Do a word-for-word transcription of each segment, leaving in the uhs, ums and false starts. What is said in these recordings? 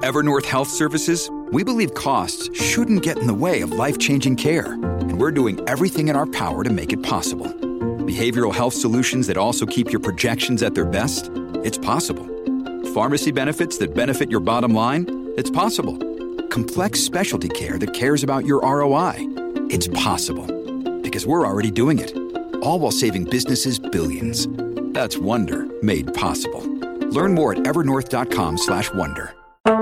At Evernorth Health Services, we believe costs shouldn't get in the way of life-changing care, and we're doing everything in our power to make it possible. Behavioral health solutions that also keep your projections at their best? It's possible. Pharmacy benefits that benefit your bottom line? It's possible. Complex specialty care that cares about your R O I? It's possible. Because we're already doing it. All while saving businesses billions. That's Wonder made possible. Learn more at evernorth.com slash wonder.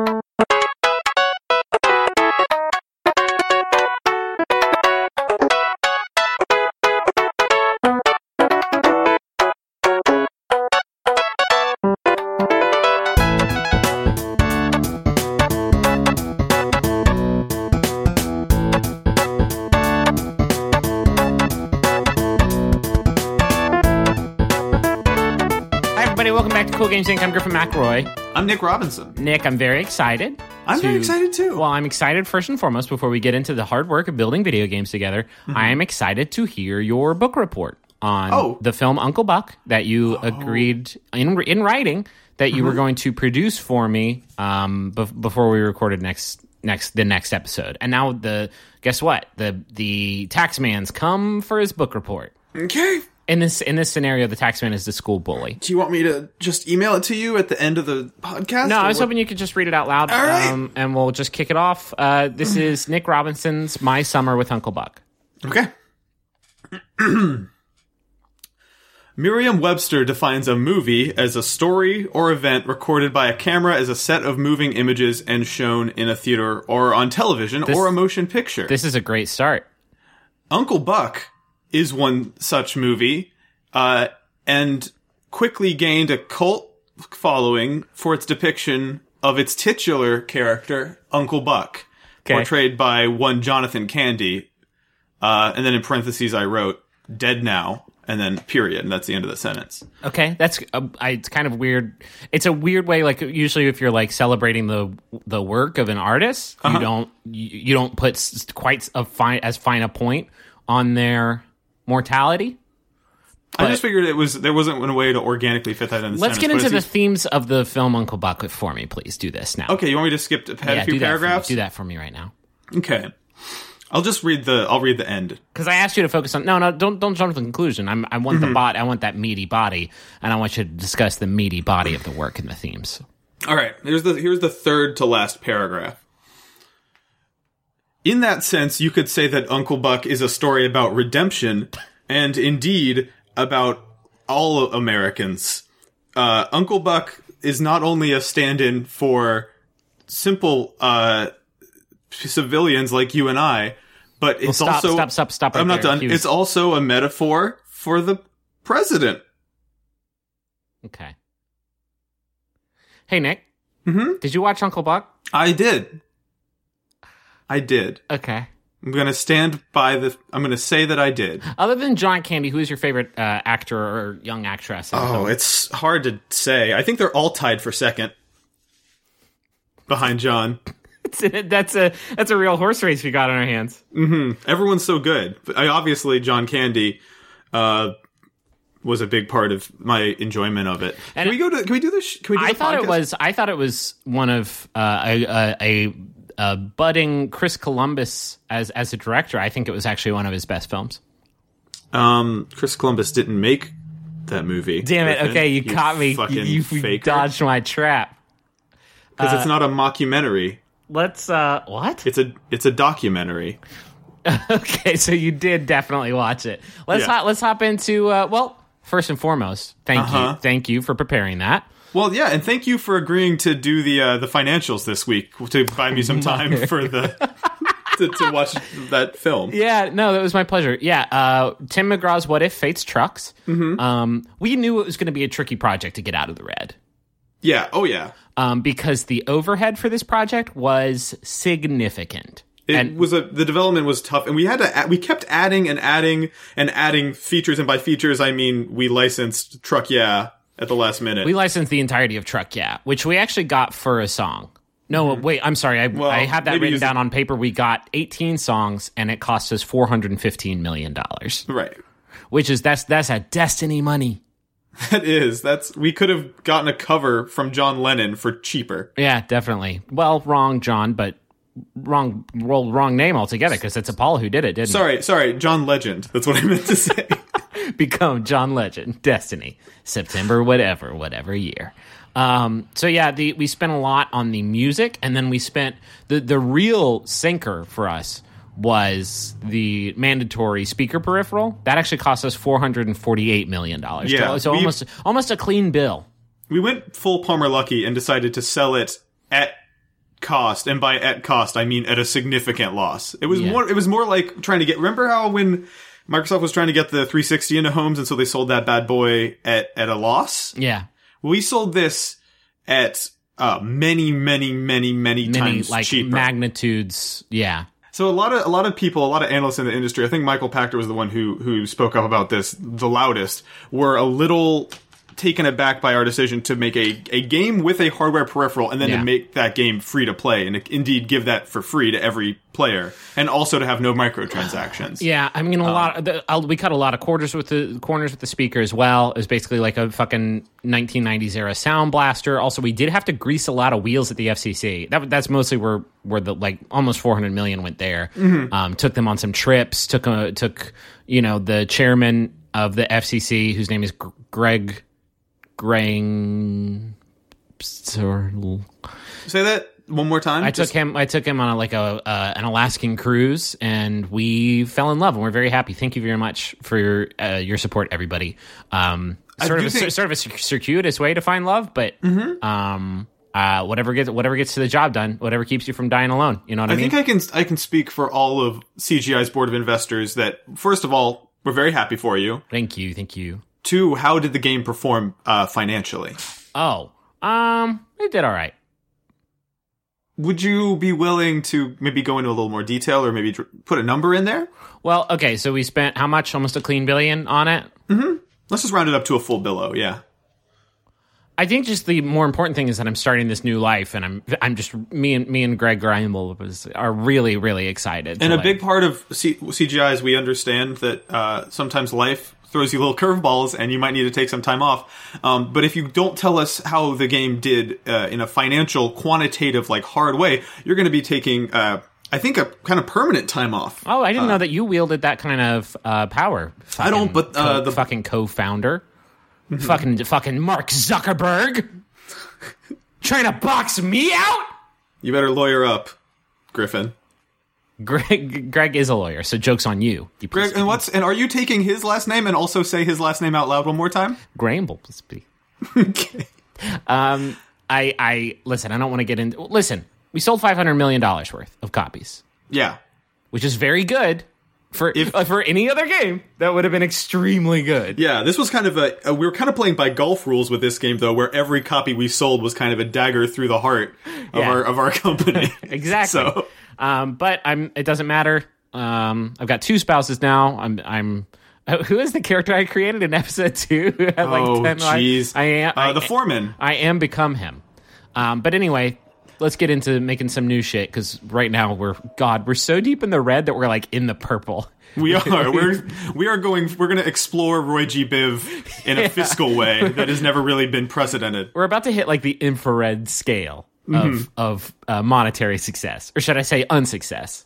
Welcome back to Cool Games Incorporated. I'm Griffin McElroy. I'm Nick Robinson. Nick, I'm very excited. I'm to, very excited too. Well, I'm excited first and foremost before we get into the hard work of building video games together. Mm-hmm. I am excited to hear your book report on oh. the film Uncle Buck that you oh. agreed in in writing that you mm-hmm. were going to produce for me um, be- before we recorded next next the next episode. And now the guess what? The the taxman's come for his book report. Okay. In this in this scenario, the taxman is the school bully. Do you want me to just email it to you at the end of the podcast? No, I was what? hoping you could just read it out loud. All right. Um, and we'll just kick it off. Uh, this is Nick Robinson's My Summer with Uncle Buck. Okay. Merriam-Webster defines a movie as a story or event recorded by a camera as a set of moving images and shown in a theater or on television this, or a motion picture. This is a great start. Uncle Buck is one such movie, uh, and quickly gained a cult following for its depiction of its titular character, Uncle Buck, okay. portrayed by one Jonathan Candy. Uh, and then in parentheses I wrote, dead now, and then period, and that's the end of the sentence. Okay, that's uh, I, it's kind of weird. It's a weird way, like usually if you're like celebrating the the work of an artist, uh-huh. you don't you, you don't put quite a fine as fine a point on their mortality. I just figured it was there wasn't a way to organically fit that in the Let's sentence, get into the themes of the film Uncle Buck for me, please. Do this now. Okay, you want me to skip ahead yeah, a few do paragraphs? That do that for me right now. Okay. I'll just read the I'll read the end. Because I asked you to focus on no, no, don't don't jump to the conclusion. I'm, I want mm-hmm. the bot I want that meaty body, and I want you to discuss the meaty body of the work and the themes. All right. Here's the here's the third to last paragraph. In that sense, you could say that Uncle Buck is a story about redemption, and indeed about all Americans. Uh, Uncle Buck is not only a stand-in for simple uh, civilians like you and I, but it's well, stop, also stop, stop, stop. Right I'm not there. done. Was... It's also a metaphor for the president. Okay. Hey, Nick. Mm-hmm. Did you watch Uncle Buck? I did. I did. Okay. I'm going to stand by the... I'm going to say that I did. Other than John Candy, who is your favorite uh, actor or young actress? Oh, it's hard to say. I think they're all tied for second. Behind John. that's a that's a real horse race we got on our hands. Mm-hmm. Everyone's so good. I, obviously, John Candy uh, was a big part of my enjoyment of it. And can we go to... Can we do this? Can we do I the thought podcast? it was... I thought it was one of uh, a... a, a Uh, budding Chris Columbus as as a director. I think it was actually one of his best films. Um, Chris Columbus didn't make that movie. Damn it! Griffin. Okay, you, you caught me. You, you faker. dodged my trap. Because uh, it's not a mockumentary. Let's. uh What? It's a it's a documentary. Okay, so you did definitely watch it. Let's yeah. hop, let's hop into. Uh, well, first and foremost, thank uh-huh. you, thank you for preparing that. Well, yeah, and thank you for agreeing to do the uh, the financials this week to buy me some time for the to, to watch that film. Yeah, no, that was my pleasure. Yeah, uh, Tim McGraw's What If Fates Trucks. Mm-hmm. Um, we knew it was going to be a tricky project to get out of the red. Yeah. Oh, yeah. Um, because the overhead for this project was significant. It and, was a the development was tough, and we had to add, we kept adding and adding and adding features, and by features I mean we licensed Truck Yeah at the last minute. We licensed the entirety of Truck Yeah, which we actually got for a song. No, mm-hmm. wait, I'm sorry. I, well, I have that written down on paper. We got eighteen songs, and it cost us four hundred fifteen million dollars. Right. Which is, that's that's a Destiny money. That is. That's we could have gotten a cover from John Lennon for cheaper. Yeah, definitely. Well, wrong, John, but wrong, well, wrong name altogether because it's Apollo who did it, didn't Sorry, it? sorry, John Legend. That's what I meant to say. Become John Legend, Destiny, September, whatever, whatever year. Um, so yeah, the we spent a lot on the music, and then we spent the the real sinker for us was the mandatory speaker peripheral. That actually cost us four hundred and forty eight million dollars. Yeah, so almost almost a clean bill. We went full Palmer Luckey and decided to sell it at cost, and by at cost I mean at a significant loss. It was Yeah. more. It was more like trying to get. Remember how when Microsoft was trying to get the three sixty into homes, and so they sold that bad boy at at a loss? Yeah. We sold this at uh, many, many, many, many, Many times like cheaper. magnitudes. Yeah. So a lot of a lot of people, a lot of analysts in the industry, I think Michael Pachter was the one who who spoke up about this the loudest, were a little taken aback by our decision to make a, a game with a hardware peripheral and then Yeah. to make that game free to play and indeed give that for free to every player and also to have no microtransactions. Yeah, I mean, a lot. Of the, uh, we cut a lot of quarters with the corners with the speaker as well. It was basically like a fucking nineteen nineties era sound blaster. Also, we did have to grease a lot of wheels at the F C C. That that's mostly where where the like almost four hundred million went there. Mm-hmm. Um, took them on some trips. Took a, took you know the chairman of the F C C, whose name is G- Greg Grang. Say that one more time. I Just- took him. I took him on a, like a uh, an Alaskan cruise, and we fell in love, and we're very happy. Thank you very much for your uh, your support, everybody. Um, I sort of do a, think- sort of a cir- circuitous way to find love, but um, uh, whatever gets whatever gets to the job done, whatever keeps you from dying alone. You know what I, I mean? think I can I can speak for all of C G I's board of investors that first of all, we're very happy for you. thank you, thank you. Two, how did the game perform uh, financially? Oh, um, it did all right. Would you be willing to maybe go into a little more detail or maybe dr- put a number in there? Well, okay, so we spent how much? Almost a clean billion on it. Let's just round it up to a full billow, yeah. I think just the more important thing is that I'm starting this new life, and I'm I'm just me and me and Greg Grimble was are really really excited. And to, a like- big part of C- CGI is we understand that uh, sometimes life throws you little curveballs and you might need to take some time off. Um, but if you don't tell us how the game did uh, in a financial, quantitative, like hard way, you're going to be taking, uh, I think, a kind of permanent time off. Oh, I didn't know that you wielded that kind of uh, power. I don't, Fucking but, uh, co- the- fucking co-founder, fucking fucking Mark Zuckerberg, trying to box me out. You better lawyer up, Griffin. Greg, Greg is a lawyer, so joke's on you. you Greg, and what's and are you taking his last name and also say his last name out loud one more time? Gramble, please be. Okay. Um, I, I listen. I don't want to get into. Listen, we sold five hundred million dollars worth of copies, Yeah. which is very good for If- uh, for any other game. That would have been extremely good. Yeah, this was kind of a, a we were kind of playing by golf rules with this game though, where every copy we sold was kind of a dagger through the heart of Yeah. our of our company. Exactly. So Um, but I'm. It doesn't matter. Um, I've got two spouses now. I'm. I'm. uh, Who is the character I created in episode two? Who had like oh ten lives? jeez, I am. uh, I, the foreman. I am become him. Um, but anyway, let's get into making some new shit because right now we're God. We're so deep in the red that we're like in the purple. We are we're we are going we're going to explore Roy G. Biv in a fiscal way that has never really been precedented. We're about to hit like the infrared scale of Mm-hmm. of uh, monetary success, or should I say unsuccess?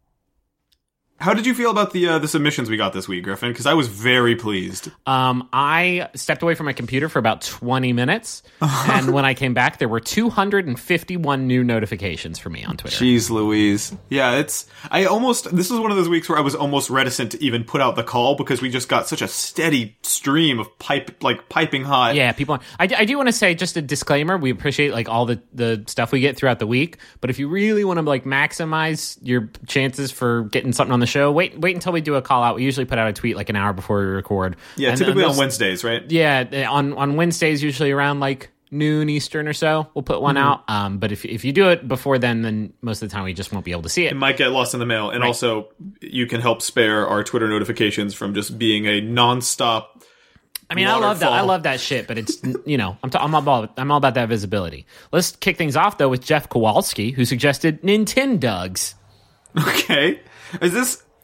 How did you feel about the uh, the submissions we got this week, Griffin? Because I was very pleased. Um, I stepped away from my computer for about twenty minutes, and when I came back, there were two hundred fifty-one new notifications for me on Twitter. Jeez Louise. Yeah, it's I almost this was one of those weeks where I was almost reticent to even put out the call because we just got such a steady stream of pipe like piping hot. Yeah, people. I, I do want to say just a disclaimer. We appreciate like all the, the stuff we get throughout the week, but if you really want to like maximize your chances for getting something on the show, wait wait until we do a call out. We usually put out a tweet like an hour before we record. Yeah, And- typically and on those- Wednesdays, right? Yeah, on on Wednesdays, usually around like noon Eastern or so, we'll put one out. Um, but if if you do it before then, then most of the time we just won't be able to see it. It might get lost in the mail. And also, you can help spare our Twitter notifications from just being a nonstop. I mean, I love that. I waterfall. love that shit, but it's you know, I'm t- I'm all about I'm all about that visibility. Let's kick things off though with Jeff Kowalski, who suggested Nintendogs. Okay. Is this.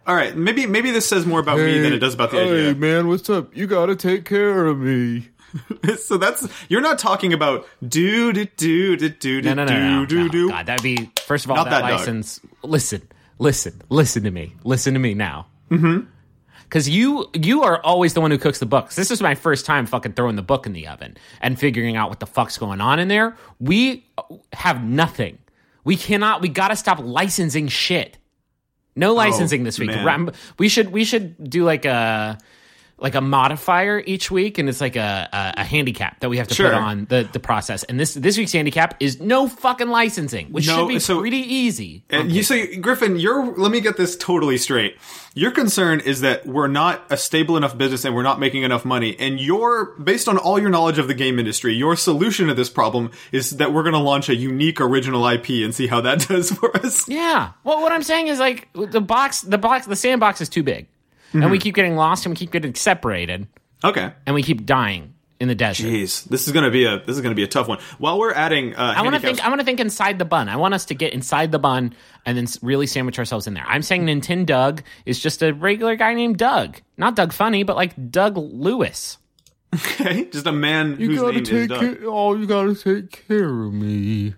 All right, maybe maybe this says more about me than it does about the idea. Hey, man, what's up? You gotta take care of me. So that's you're not talking about do do do do do No, no, no, no, do no. do. God, that'd be first of all Not that, that, Doug. license. Listen, listen, listen to me. Listen to me now. Mm-hmm. Because you you are always the one who cooks the books. This is my first time fucking throwing the book in the oven and figuring out what the fuck's going on in there. We have nothing. We cannot. We gotta stop licensing shit. No licensing Oh, this week. man. Ram- We should we should do like a like a modifier each week, and it's like a a, a handicap that we have to Sure. put on the, the process. And this this week's handicap is no fucking licensing, which No, should be so- pretty easy. And you say, Griffin, you're, let me get this totally straight. Your concern is that we're not a stable enough business and we're not making enough money. And your, based on all your knowledge of the game industry, your solution to this problem is that we're going to launch a unique original I P and see how that does for us. Yeah. Well, what I'm saying is like the box, the box, the sandbox is too big, and we keep getting lost and we keep getting separated Okay. and we keep dying in the desert. Jeez, this is gonna be a this is gonna be a tough one. While we're adding, uh, I want to handicaps- think. I want to think inside the bun. I want us to get inside the bun and then s- really sandwich ourselves in there. I'm saying Nintendo Doug is just a regular guy named Doug, not Doug Funny, but like Doug Lewis. Okay, just a man You whose gotta name is take Doug. care. Oh, you gotta take care of me.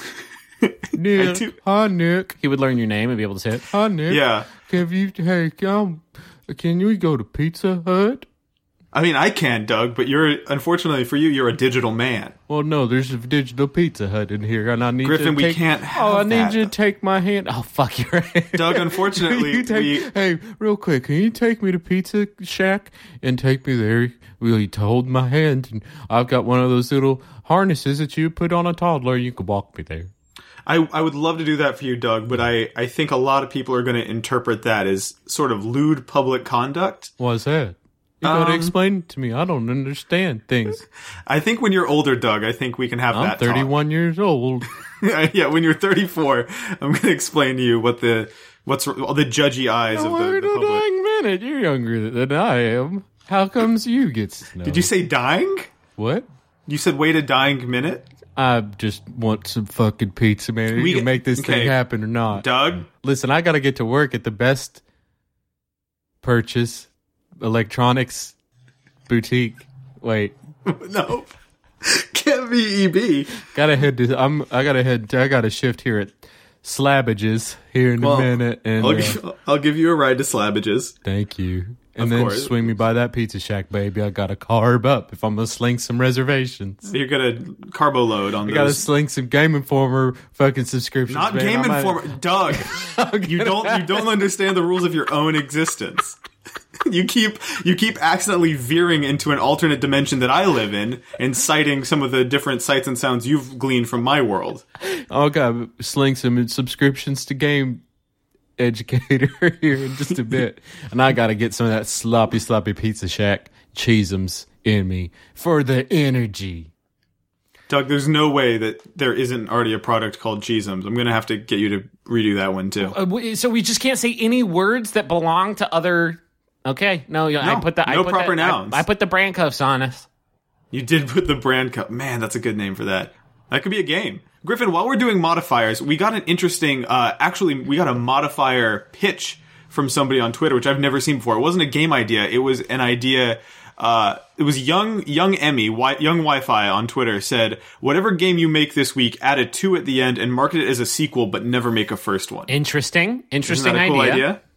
Nick, do- hi Nick, He would learn your name and be able to say it. hi Nick. Yeah, Can you hey, um, can you go to Pizza Hut? I mean, I can, Doug, but you're unfortunately for you, you're a digital man. Well, no, there's a digital Pizza Hut in here, and I need Griffin, you to we take, can't have Oh, I need that. you to take my hand. Oh fuck, you're right. Doug, Can unfortunately, you take, we hey, real quick, can you take me to Pizza Shack and take me there? Will you hold my hand? And I've got one of those little harnesses that you put on a toddler. You can walk me there. I, I would love to do that for you, Doug, but I, I think a lot of people are going to interpret that as sort of lewd public conduct. What's that? You gotta Um, explain it to me. I don't understand things. I think when you're older, Doug, I think we can have I'm that talk. thirty-one years old. Yeah, when you're thirty-four, I'm going to explain to you what the what's all the judgy eyes of the, Wait the a public. dang minute. You're younger than I am. How comes you get to know? Did you say dying? What? You said wait a dying minute? I just want some fucking pizza, man. You We- can make this okay. thing happen or not. Doug? Listen, I got to get to work at the best purchase electronics boutique. Wait, No. Can't be E B. gotta head to. I'm. I gotta head. I got a shift here at Slabbages here in Well, a minute. And I'll, uh, give, I'll give you a ride to Slabbages. thank you. And Of then course. swing me by that Pizza Shack, baby. I gotta carb up if I'm gonna sling some reservations. You're going to carbo load on I gotta those. sling some Game Informer fucking subscriptions. Not man. Game I might- Informer. Doug, you don't you don't understand the rules of your own existence. You keep you keep accidentally veering into an alternate dimension that I live in and citing some of the different sights and sounds you've gleaned from my world. I gotta sling some subscriptions to Game Educator here in just a bit. And I gotta get some of that sloppy, sloppy Pizza Shack cheeseums in me for the energy. Doug, there's no way that there isn't already a product called Cheesums. I'm going to have to get you to redo that one too. Uh, we- so we just can't say any words that belong to other. Okay, no, yeah, I No, put the I no put proper the, I- nouns. I, put the brand cuffs on us. You did put the brand cup. Man, that's a good name for that. That could be a game. Griffin, while we're doing modifiers, we got an interesting, uh, actually, we got a modifier pitch from somebody on Twitter, which I've never seen before. It wasn't a game idea. It was an idea, uh, it was young, young Emmy, wi- young Wi-Fi on Twitter said, whatever game you make this week, add a two at the end and market it as a sequel, but never make a first one. Interesting, interesting Isn't that a cool idea. idea?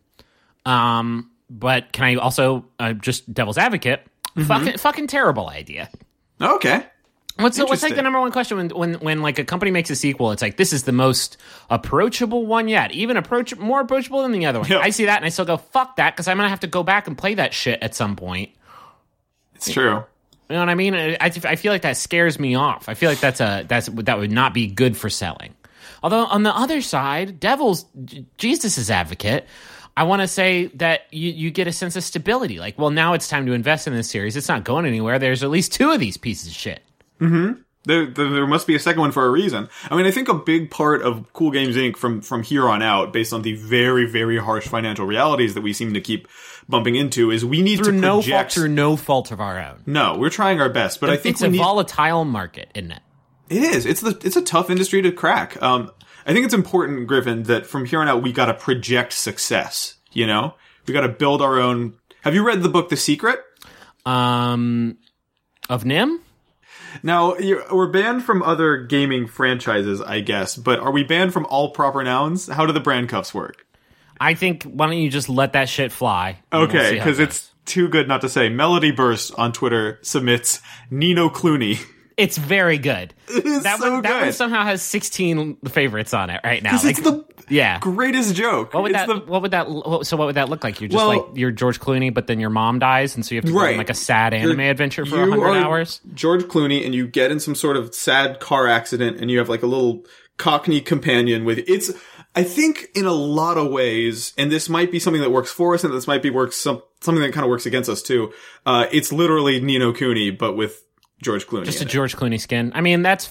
Um, but can I also uh, just devil's advocate? Mm-hmm. Fucking, fucking terrible idea. Okay. What's the, what's like Interesting. the number one question when, when when like a company makes a sequel? It's like, this is the most approachable one yet, even approach more approachable than the other one. Yep. I see that and I still go fuck that because I'm gonna have to go back and play that shit at some point. It's true. You know what I mean? I, I I feel like that scares me off. I feel like that's a that's that would not be good for selling. Although on the other side, Devil's Jesus' advocate, I want to say that you, you get a sense of stability. Like, well, now it's time to invest in this series. It's not going anywhere. There's at least two of these pieces of shit. There, there, there must be a second one for a reason. I mean, I think a big part of Cool Games Incorporated from from here on out, based on the very, very harsh financial realities that we seem to keep bumping into, is we need Through to no fault, project. through no fault of our own. No, we're trying our best, but I think It's we a need. volatile market, isn't it? It is. It's the. It's a tough industry to crack. Um, I think it's important, Griffin, that from here on out we got to project success. You know, We got to build our own. Have you read the book The Secret? Um, of Nim? Now, you're, we're banned from other gaming franchises, I guess, but are we banned from all proper nouns? How do the brand cuffs work? I think, why don't you just let that shit fly? and we'll Okay, see how because it it's too good not to say. Melody Burst on Twitter submits Nino Clooney. goes. It's very good. It is that so one, That one good. somehow has sixteen favorites on it right now. Because it's the yeah. greatest joke. What would It's that? the- What would that? what- So what would that look like? You're just Well- like you're George Clooney, but then your mom dies, and so you have to go on Right. like a sad anime You're- adventure for you a hundred are hours. George Clooney, and you get in some sort of sad car accident, and you have like a little Cockney companion with it's. I think in a lot of ways, and this might be something that works for us, and this might be works some something that kind of works against us too. Uh, it's literally Nino Cooney, but with George Clooney. Just a in it. George Clooney skin. I mean, that's.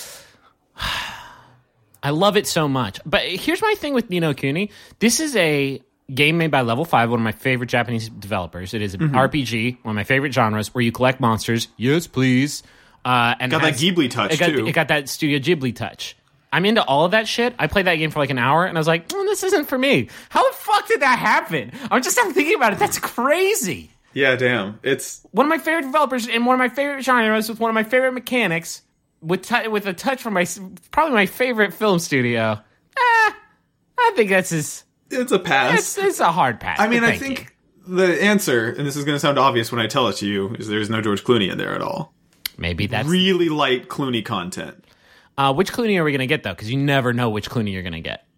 I love it so much. But here's my thing with Nino Kuni. This is a game made by Level five, one of my favorite Japanese developers. It is an Mm-hmm. R P G, one of my favorite genres, where you collect monsters. Yes, please. Uh, and Got it that has- Ghibli touch, it got, too. It got that Studio Ghibli touch. I'm into all of that shit. I played that game for like an hour, and I was like, oh, this isn't for me. How the fuck did that happen? I'm just not thinking about it. That's crazy. Yeah, damn. It's One of my favorite developers in one of my favorite genres with one of my favorite mechanics with t- with a touch from my probably my favorite film studio. Eh, I think that's his. it's a pass. It's, it's a hard pass. I mean, but I thank think you. the answer, and this is going to sound obvious when I tell it to you, is there's no George Clooney in there at all. maybe that's Really light Clooney content. uh, which Clooney are we gonna get though? Because you never know which Clooney you're gonna get.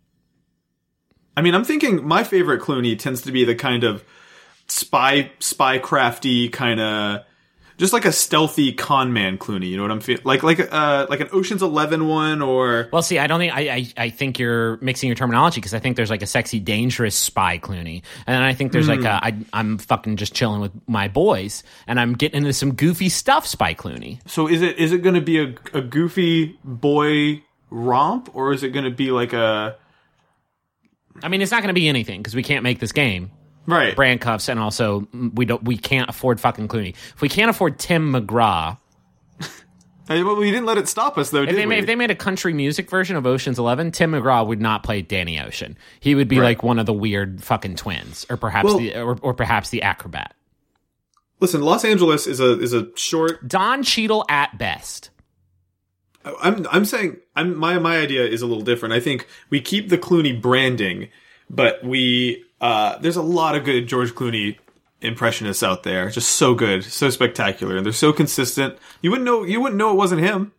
I mean, I'm thinking my favorite Clooney tends to be the kind of spy, spy crafty kind of, just like a stealthy con man Clooney. You know what I'm feeling? Like, like, uh, like an Ocean's Eleven one, or Well, see, I don't think I I, I think you're mixing your terminology because I think there's like a sexy, dangerous spy Clooney, and then I think there's like a I, I'm fucking just chilling with my boys, and I'm getting into some goofy stuff, spy Clooney. so is it is it going to be a, a goofy boy romp, or is it going to be like a I mean, it's not going to be anything because we can't make this game. right? Brand cuffs, and also mm, we don't we can't afford fucking Clooney. If we can't afford Tim McGraw, Hey, well, we didn't let it stop us though, if did they, we? made, if they made a country music version of Ocean's Eleven, Tim McGraw would not play Danny Ocean. He would be Right. like one of the weird fucking twins, or perhaps Well- the or, or perhaps the acrobat. Listen, Los Angeles is a is a short. Don Cheadle at best. I'm I'm saying I'm my my idea is a little different. I think we keep the Clooney branding, but we uh there's a lot of good George Clooney impressionists out there, just so good, so spectacular, and they're so consistent. You wouldn't know you wouldn't know it wasn't him.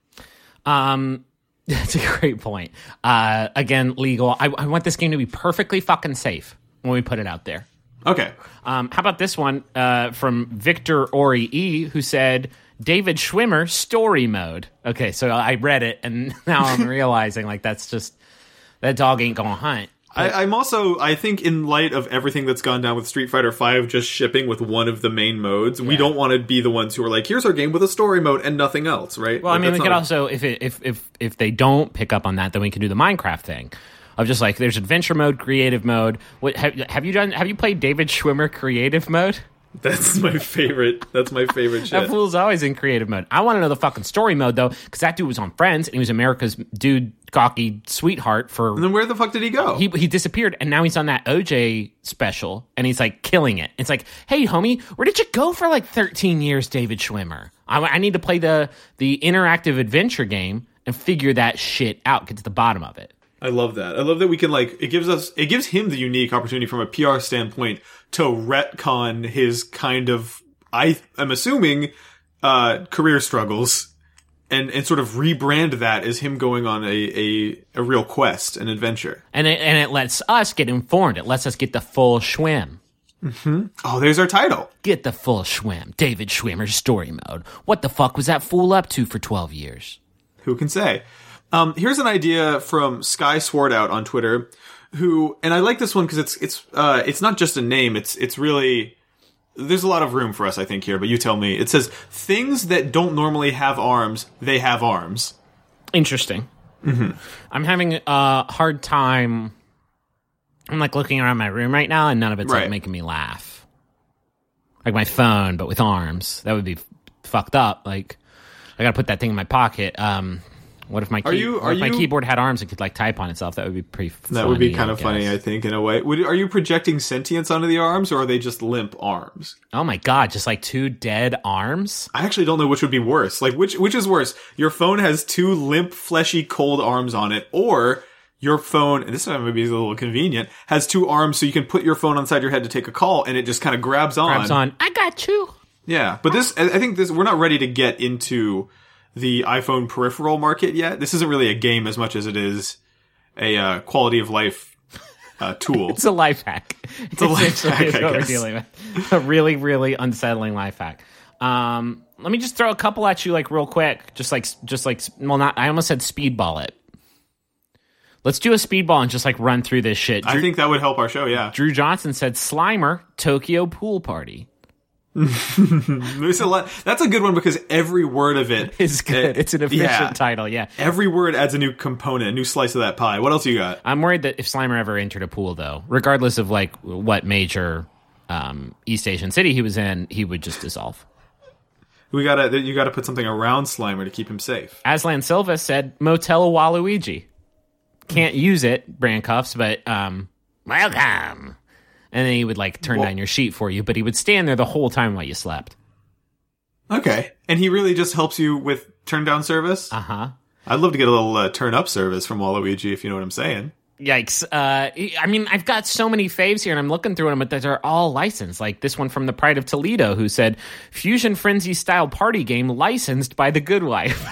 Um, that's a great point. Uh, again, legal. I, I want this game to be perfectly fucking safe when we put it out there. Okay, Um, how about this one uh, from Victor Ori E, who said David Schwimmer story mode. Okay, so I read it, and now I'm realizing like that's just that dog ain't gonna hunt. I, I'm also I think in light of everything that's gone down with Street Fighter five just shipping with one of the main modes, we don't want to be the ones who are like, here's our game with a story mode and nothing else, right? Well, I Like, mean, we that's could not a- also if it, if if if they don't pick up on that, then we can do the Minecraft thing. Of just like there's adventure mode, creative mode. What have, have you done? Have you played David Schwimmer creative mode? That's my favorite. That's my favorite That shit. fool's always in creative mode. I want to know the fucking story mode though, because that dude was on Friends and he was America's dude, cocky sweetheart for. And then where the fuck did he go? He he disappeared and now he's on that O J special and he's like killing it. It's like, hey homie, where did you go for like thirteen years, David Schwimmer? I, I need to play the the interactive adventure game and figure that shit out. Get to the bottom of it. I love that. I love that we can like it gives us it gives him the unique opportunity from a P R standpoint to retcon his kind of I am assuming uh career struggles and and sort of rebrand that as him going on a a, a real quest, an adventure. And it, and it lets us get informed. It lets us get the full Schwim. Oh, there's our title. Get the full Schwim. David Schwimmer's story mode. What the fuck was that fool up to for twelve years? Who can say? Um, here's an idea from Sky Swartout on Twitter, who, and I like this one because it's it's uh, it's not just a name. It's it's really there's a lot of room for us, I think, here. But you tell me. It says things that don't normally have arms, they have arms. Interesting. Mm-hmm. I'm having a hard time. I'm like looking around my room right now, and none of it's Right. like making me laugh. Like my phone, but with arms. That would be f- fucked up. Like I gotta put that thing in my pocket. Um, What if my key, Are you- what are if my you- keyboard had arms and could like type on itself? That would be pretty. That funny, would be kind I of funny, guess. I think, in a way. Would, are you projecting sentience onto the arms, or are they just limp arms? Oh my god! Just like two dead arms. I actually don't know which would be worse. Like, which which is worse? Your phone has two limp, fleshy, cold arms on it, or your phone, and this one maybe is a little convenient, has two arms so you can put your phone on side your head to take a call, and it just kind of grabs on. Grabs on. I got you. Yeah, but this, I I think this, we're not ready to get into the iPhone peripheral market yet. This isn't really a game as much as it is a uh, quality of life uh, tool. It's a life hack. It's a life hack, Is I what we're guess. dealing with. A really, really unsettling life hack. Um, let me just throw a couple at you, like real quick. Just like, just like, well, not. I almost said speedball it. Let's do a speedball and just like run through this shit. Drew, I think that would help our show, yeah. Drew Johnson said Slimer Tokyo Pool Party. There's a lot. That's a good one because every word of it It's good. uh, It's an efficient yeah. title. Yeah. Every word adds a new component, a new slice of that pie. What else you got? I'm worried that if Slimer ever entered a pool, though, regardless of like what major um, East Asian city he was in, he would just dissolve. We gotta, you gotta put something around Slimer to keep him safe. Aslan Silva said Motel Waluigi. Can't use it, brand cuffs, but um, welcome. And then he would like turn Well- down your sheet for you, but he would stand there the whole time while you slept. Okay. And he really just helps you with turn down service? Uh huh. I'd love to get a little uh, turn up service from Waluigi, if you know what I'm saying. Yikes. Uh, I mean, I've got so many faves here, and I'm looking through them, but they're all licensed. Like this one from the Pride of Toledo, who said, Fusion Frenzy style party game licensed by The Good Wife.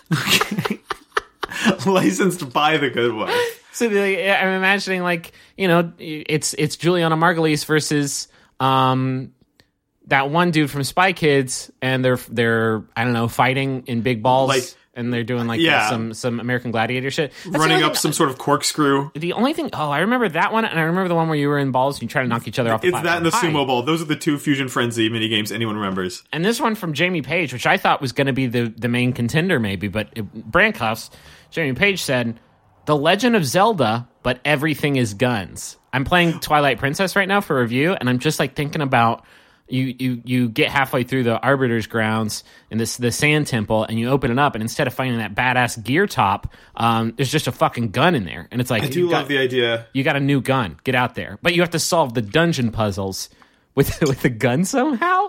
Licensed by the good wife. So the, I'm imagining, like, you know, it's it's Juliana Margulies versus um, that one dude from Spy Kids, and they're they're I don't know fighting in big balls, Like- and they're doing like Yeah. some some American Gladiator shit, That's the Running only up thing- some sort of corkscrew. The only thing, oh, I remember that one, and I remember the one where you were in balls and you try to knock each other off. The It's that and the platform. Hi. Sumo Ball. Those are the two Fusion Frenzy minigames anyone remembers. And this one from Jamie Page, which I thought was going to be the, the main contender, maybe, but it, brand cuffs. Jamie Page said, The Legend of Zelda, but everything is guns. I'm playing Twilight Princess right now for review, and I'm just like thinking about you you you get halfway through the Arbiter's grounds in this the Sand Temple, and you open it up, and instead of finding that badass gear top, um, there's just a fucking gun in there, and it's like I do you love got, the idea. you got a new gun, get out there, but you have to solve the dungeon puzzles with with a gun somehow.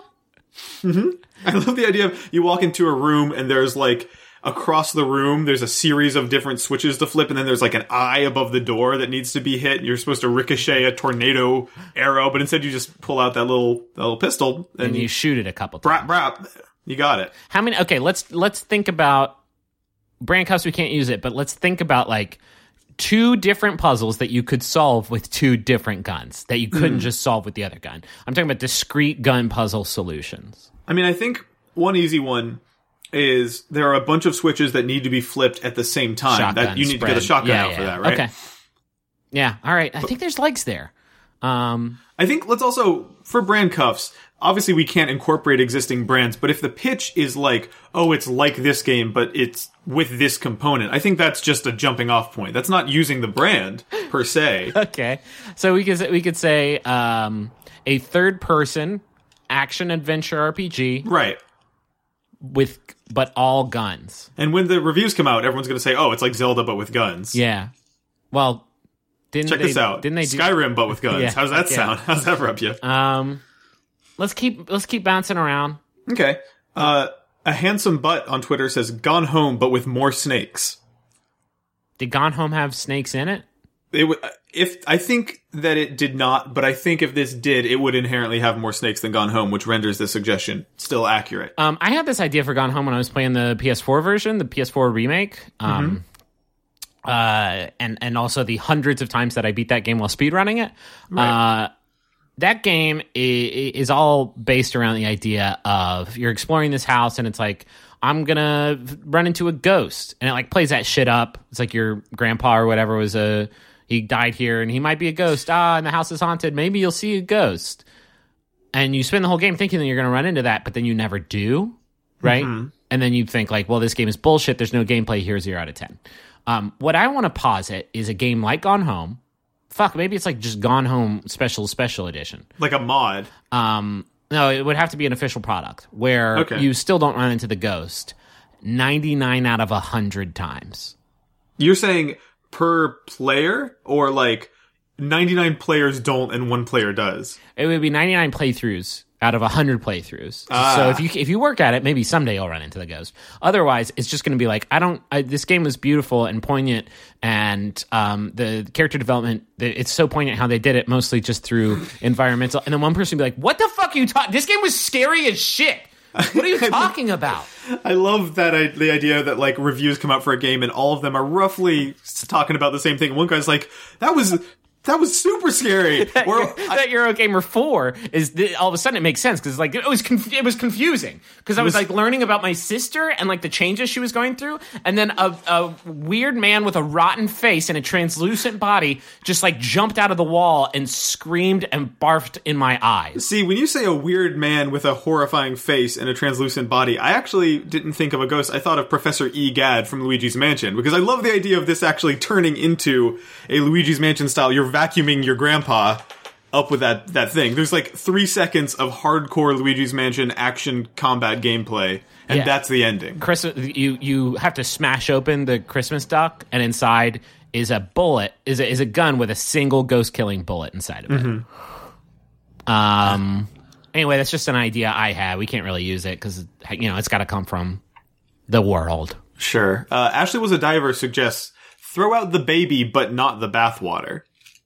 I love the idea of you walk into a room and there's like across the room there's a series of different switches to flip, and then there's like an eye above the door that needs to be hit, and you're supposed to ricochet a tornado arrow, but instead you just pull out that little that little pistol and, And you you shoot it a couple times. brap brap. You got it. How many? Okay, let's let's think about brand cuffs. We can't use it, but let's think about like two different puzzles that you could solve with two different guns that you couldn't just solve with the other gun. I'm talking about discrete gun puzzle solutions. I mean, I think one easy one is there are a bunch of switches that need to be flipped at the same time. Shotgun that you need spread. to get a shotgun Yeah, out yeah, for yeah. that, right? Okay. Yeah. All right. I think there's legs there. Um, I think let's also, for brand cuffs, obviously we can't incorporate existing brands, but if the pitch is like, oh, it's like this game, but it's with this component, I think that's just a jumping off point. That's not using the brand, per se. okay. So we could we could say um, a third person action adventure R P G Right. with but all guns. And when the reviews come out, everyone's going to say, oh, it's like Zelda, but with guns. Yeah. Well, didn't Check they, this out. Didn't they do Skyrim, but with guns. Yeah, How's that yeah. sound? How's that rub you? Um, let's keep let's keep bouncing around. Okay. Uh, a handsome butt on Twitter says, gone home, but with more snakes. Did Gone Home have snakes in it? It w- if I think that it did not, but I think if this did, it would inherently have more snakes than Gone Home, which renders the suggestion still accurate. Um, I had this idea for Gone Home when I was playing the P S four version, the P S four remake. Um, uh, and and also the hundreds of times that I beat that game while speedrunning it. Right. Uh, that game is, is all based around the idea of you're exploring this house, and it's like, I'm gonna run into a ghost, and it like plays that shit up. It's like your grandpa or whatever was a he died here, and he might be a ghost. Ah, and the house is haunted. Maybe you'll see a ghost, and you spend the whole game thinking that you're gonna run into that, but then you never do, right? Mm-hmm. And then you think like, well, this game is bullshit. There's no gameplay here. Zero out of ten. Um, what I want to posit is a game like Gone Home. Fuck, maybe it's like just Gone Home Special Special Edition. Like a mod. Um, no, it would have to be an official product where Okay. you still don't run into the ghost. ninety-nine out of one hundred times. You're saying per player, or like ninety-nine players don't and one player does? It would be ninety-nine playthroughs out of one hundred playthroughs. Ah. So if you if you work at it, maybe someday you'll run into the ghost. Otherwise, it's just going to be like, I don't. I, this game was beautiful and poignant, and um, the character development. It's so poignant how they did it, mostly just through environmental. And then one person would be like, "What the fuck are you talking? This game was scary as shit. What are you talking about?" I love that I, the idea that like reviews come out for a game and all of them are roughly talking about the same thing. One guy's like, "That was." That was super scary. that, or, that Eurogamer four is th- all of a sudden it makes sense because like it was conf- it was confusing because I was, was like learning about my sister and like the changes she was going through, and then a, a weird man with a rotten face and a translucent body just like jumped out of the wall and screamed and barfed in my eyes. See, when you say a weird man with a horrifying face and a translucent body, I actually didn't think of a ghost. I thought of Professor Egad from Luigi's Mansion, because I love the idea of this actually turning into a Luigi's Mansion style. You're vacuuming your grandpa up with that, that thing. There's like three seconds of hardcore Luigi's Mansion action combat gameplay, and Yeah. that's the ending. Christmas, you you have to smash open the Christmas duck, and inside is a bullet, is a, is a gun with a single ghost killing bullet inside of it. Mm-hmm. Um. Anyway, that's just an idea I had. We can't really use it because you know it's got to come from the world. Sure. Uh, Ashley Was a Diver suggests throw out the baby, but not the bathwater.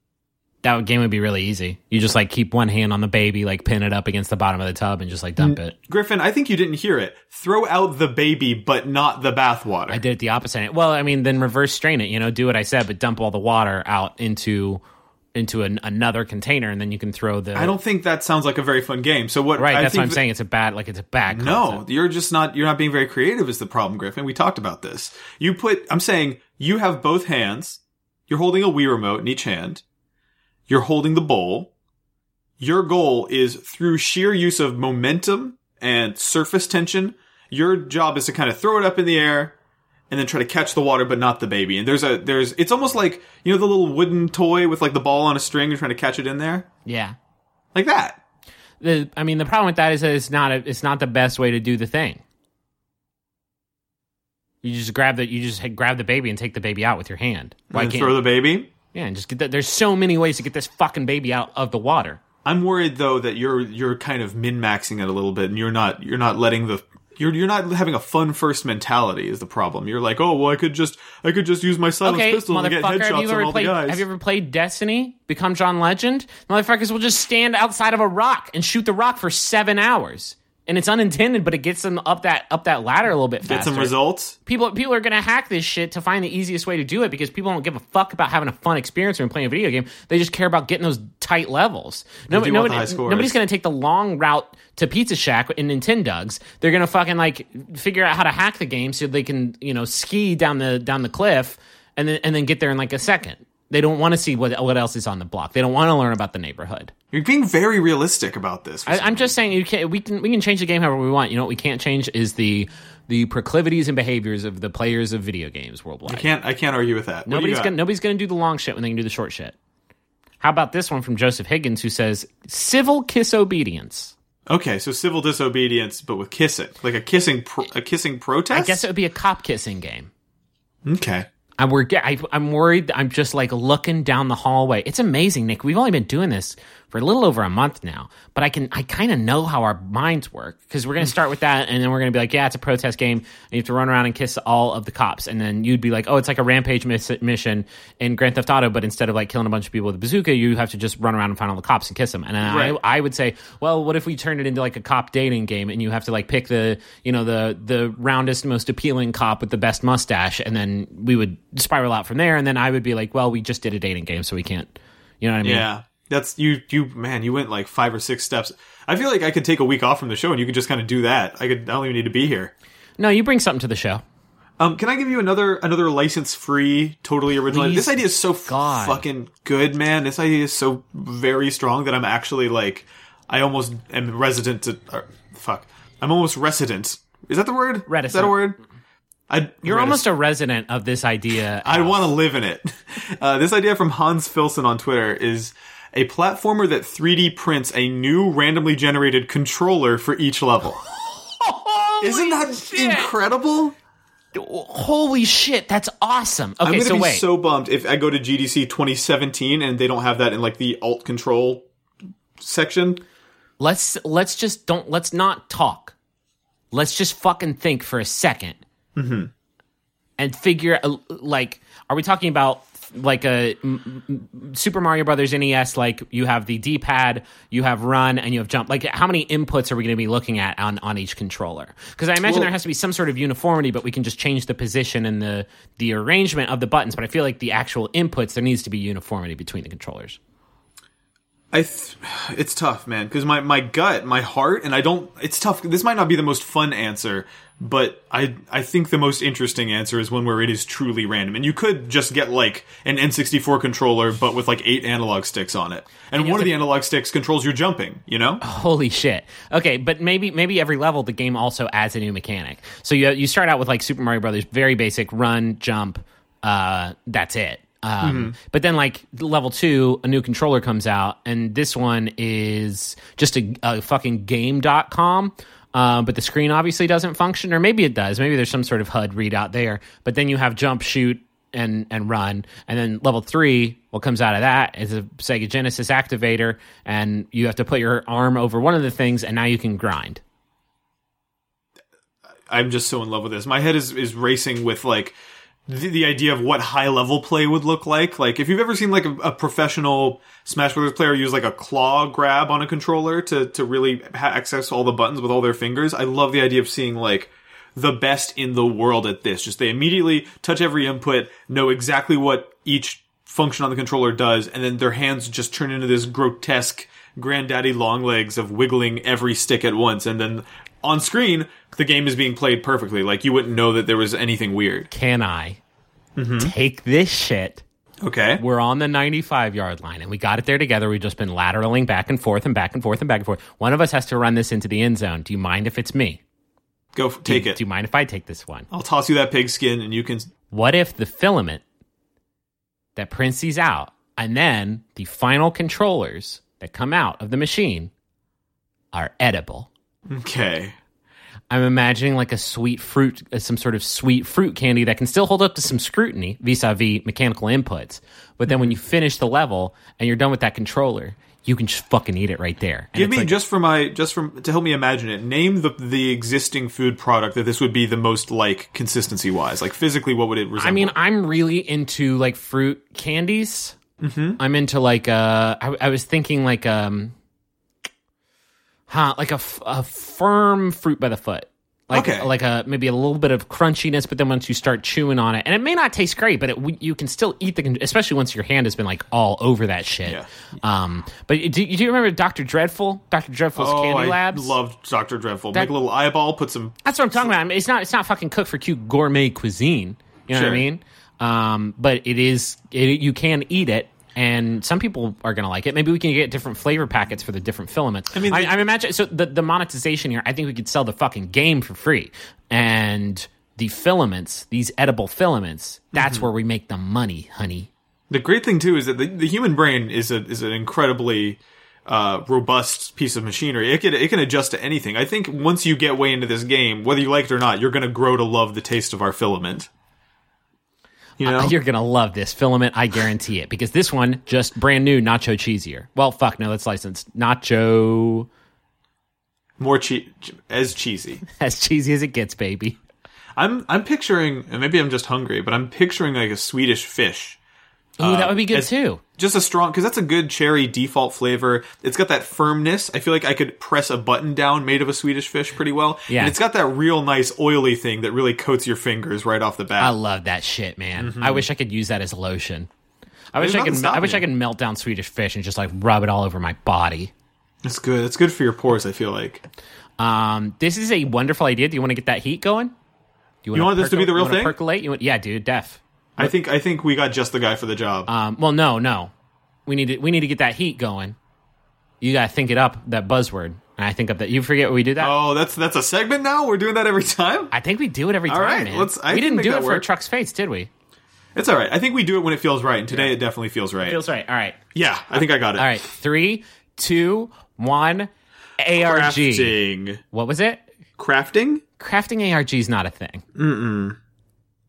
That game would be really easy. You just like keep one hand on the baby, like pin it up against the bottom of the tub, and just like dump it. Griffin, I think you didn't hear it. Throw out the baby, but not the bathwater. I did it the opposite. Well, I mean, then reverse strain it. You know, do what I said, but dump all the water out into into an, another container, and then you can throw the. I don't think that sounds like a very fun game. So what? Right, I that's think what I'm th- saying. It's a bad, like it's a bad. No, concept. you're just not. You're not being very creative. Is the problem, Griffin? We talked about this. You put. I'm saying you have both hands. You're holding a Wii remote in each hand. You're holding the bowl. Your goal is, through sheer use of momentum and surface tension, your job is to kind of throw it up in the air and then try to catch the water, but not the baby. And there's a, there's, it's almost like, you know, the little wooden toy with like the ball on a string, you're trying to catch it in there? Yeah. Like that. The, I mean, the problem with that is that it's not, a, it's not the best way to do the thing. You just grab the, you just grab the baby and take the baby out with your hand. Why And can't throw the baby? Yeah, and just get that. There's so many ways to get this fucking baby out of the water. I'm worried though that you're you're kind of min-maxing it a little bit, and you're not you're not letting the you're you're not having a fun first mentality is the problem. You're like, oh well, I could just I could just use my silenced Okay, pistol and get motherfucker, have headshots you on ever all played? the guys. Have you ever played Destiny? Become John Legend? Motherfuckers will just stand outside of a rock and shoot the rock for seven hours, and it's unintended, but it gets them up that up that ladder a little bit faster. Get some results? People people are gonna hack this shit to find the easiest way to do it because people don't give a fuck about having a fun experience when playing a video game. They just care about getting those tight levels. No, do want nobody, the high scores. nobody's gonna take the long route to Pizza Shack in Nintendogs. They're gonna fucking like figure out how to hack the game so they can, you know, ski down the down the cliff and then and then get there in like a second. They don't want to see what what else is on the block. They don't want to learn about the neighborhood. You're being very realistic about this. for I, some I'm just saying you can we can we can change the game however we want. You know what we can't change is the the proclivities and behaviors of the players of video games worldwide. I can't I can't argue with that. What do you Nobody's got? gonna nobody's gonna do the long shit when they can do the short shit. How about this one from Joseph Higgins, who says civil kiss obedience? Okay, so civil disobedience, but with kissing, like a kissing pro- a kissing protest. I guess it would be a cop kissing game. Okay. I'm we're, I, I'm worried. That I'm just like looking down the hallway. It's amazing, Nick. We've only been doing this for a little over a month now, but I can I kind of know how our minds work because we're going to start with that, and then we're going to be like, yeah, it's a protest game, and you have to run around and kiss all of the cops, and then you'd be like, oh, it's like a rampage miss- mission in Grand Theft Auto, but instead of like killing a bunch of people with a bazooka, you have to just run around and find all the cops and kiss them. And then Right. I, I would say, well, what if we turned it into like a cop dating game, and you have to like pick the you know the the roundest, most appealing cop with the best mustache, and then we would spiral out from there, and then I would be like, well, we just did a dating game, so we can't, you know what I mean? Yeah. That's you you man, you went like five or six steps. I feel like I could take a week off from the show and you could just kind of do that. I could I don't even need to be here. No, you bring something to the show. Um, can I give you another another license free, totally original? Please, this idea is so God. fucking good, man. This idea is so very strong that I'm actually like, I almost am resident to. Or, fuck, I'm almost resident. Is that the word? Reticent. Is that a word? I, You're almost a resident of this idea. I want to live in it. Uh, this idea from Hans Filson on Twitter is a platformer that three D prints a new randomly generated controller for each level. Holy Isn't that shit. incredible? Holy shit, that's awesome. Okay, I'm gonna so be wait. so bummed if I go to G D C twenty seventeen and they don't have that in like the alt control section. let's let's just don't let's not talk. Let's just fucking think for a second. Mm-hmm. And figure uh, like, are we talking about like a m- m- Super Mario Brothers N E S? Like you have the D-pad, you have run, and you have jump. Like how many inputs are we going to be looking at on, on each controller? Because I imagine Well, there has to be some sort of uniformity, but we can just change the position and the the arrangement of the buttons. But I feel like the actual inputs, there needs to be uniformity between the controllers. I th- it's tough, man, because my, my gut, my heart, and I don't, it's tough. This might not be the most fun answer, but I I think the most interesting answer is one where it is truly random. And you could just get like an N sixty-four controller, but with like eight analog sticks on it. And, and one of the analog sticks controls your jumping, you know? Holy shit. Okay, but maybe maybe every level the game also adds a new mechanic. So you you start out with like Super Mario Brothers, very basic, run, jump, uh, that's it. Um, mm-hmm. But then, like, level two, a new controller comes out, and this one is just a, a fucking game dot com, uh, but the screen obviously doesn't function, or maybe it does. Maybe there's some sort of H U D readout there. But then you have jump, shoot, and, and run. And then level three, what comes out of that is a Sega Genesis activator, and you have to put your arm over one of the things, and now you can grind. I'm just so in love with this. My head is, is racing with, like, The, the idea of what high level play would look like. Like, if you've ever seen like a, a professional Smash Brothers player use like a claw grab on a controller to, to really ha- access all the buttons with all their fingers, I love the idea of seeing like the best in the world at this. Just they immediately touch every input, know exactly what each function on the controller does, and then their hands just turn into this grotesque granddaddy long legs of wiggling every stick at once, and then on screen, the game is being played perfectly. Like, you wouldn't know that there was anything weird. Can I mm-hmm. take this shit? Okay. We're on the ninety-five yard line, and we got it there together. We've just been lateraling back and forth and back and forth and back and forth. One of us has to run this into the end zone. Do you mind if it's me? Go, f- take do, it. Do you mind if I take this one? I'll toss you that pigskin, and you can... What if the filament that prints these out, and then the final controllers that come out of the machine are edible? Okay. I'm imagining like a sweet fruit, uh, some sort of sweet fruit candy that can still hold up to some scrutiny vis-a-vis mechanical inputs. But then when you finish the level and you're done with that controller, you can just fucking eat it right there. And Give me, like, just for my, just from, to help me imagine it, name the the existing food product that this would be the most like consistency-wise. Like physically, what would it resemble? I mean, I'm really into like fruit candies. Mm-hmm. I'm into like, uh, I, I was thinking like, um, huh, like a, f- a firm fruit by the foot. Like, okay. like a maybe a little bit of crunchiness, but then once you start chewing on it, and it may not taste great, but it, you can still eat the, especially once your hand has been like all over that shit. Yeah. Um, but do, do you remember Doctor Dreadful? Doctor Dreadful's oh, Candy I Labs. Loved Doctor Dreadful. That, Make a little eyeball, put some. That's what I'm talking about. It's not. It's not fucking cooked for cute gourmet cuisine. You know sure. what I mean? Um, but it is. It, you can eat it. And some people are going to like it. Maybe we can get different flavor packets for the different filaments. I mean, I, I'm imagining. So the, the monetization here, I think we could sell the fucking game for free. And the filaments, these edible filaments, that's mm-hmm. where we make the money, honey. The great thing too is that the, the human brain is a is an incredibly uh, robust piece of machinery. It can it can adjust to anything. I think once you get way into this game, whether you like it or not, you're going to grow to love the taste of our filament. You know? Uh, you're going to love this filament, I guarantee it. Because this one, just brand new, nacho cheesier. Well, fuck, no, that's licensed. Nacho... More che- as cheesy. As cheesy as it gets, baby. I'm I'm picturing, and maybe I'm just hungry, but I'm picturing like a Swedish fish. Ooh, uh, that would be good too. Just a strong, because that's a good cherry default flavor. It's got that firmness. I feel like I could press a button down made of a Swedish fish pretty well. Yeah. And it's got that real nice oily thing that really coats your fingers right off the bat. I love that shit, man. Mm-hmm. I wish I could use that as lotion. I There's wish I could. I wish you. I could melt down Swedish fish and just like rub it all over my body. That's good. It's good for your pores, I feel like. Um, this is a wonderful idea. Do you want to get that heat going? Do you, you want this percol- to be the real you thing? Percolate? You want, yeah, dude, def. I think I think we got just the guy for the job. Um, well, no, no, we need to we need to get that heat going. You gotta think it up, that buzzword, and I think of that. You forget when we do that. Oh, that's that's a segment now. We're doing that every time. I think we do it every all time. Right, man. let's. I we didn't do it work. for Truck's Fates, did we? It's all right. I think we do it when it feels right, and today yeah. it definitely feels right. It feels right. All right. Yeah, I think I got it. All right, three, two, one. A R G. Crafting. What was it? Crafting. Crafting A R G is not a thing. Mm-mm.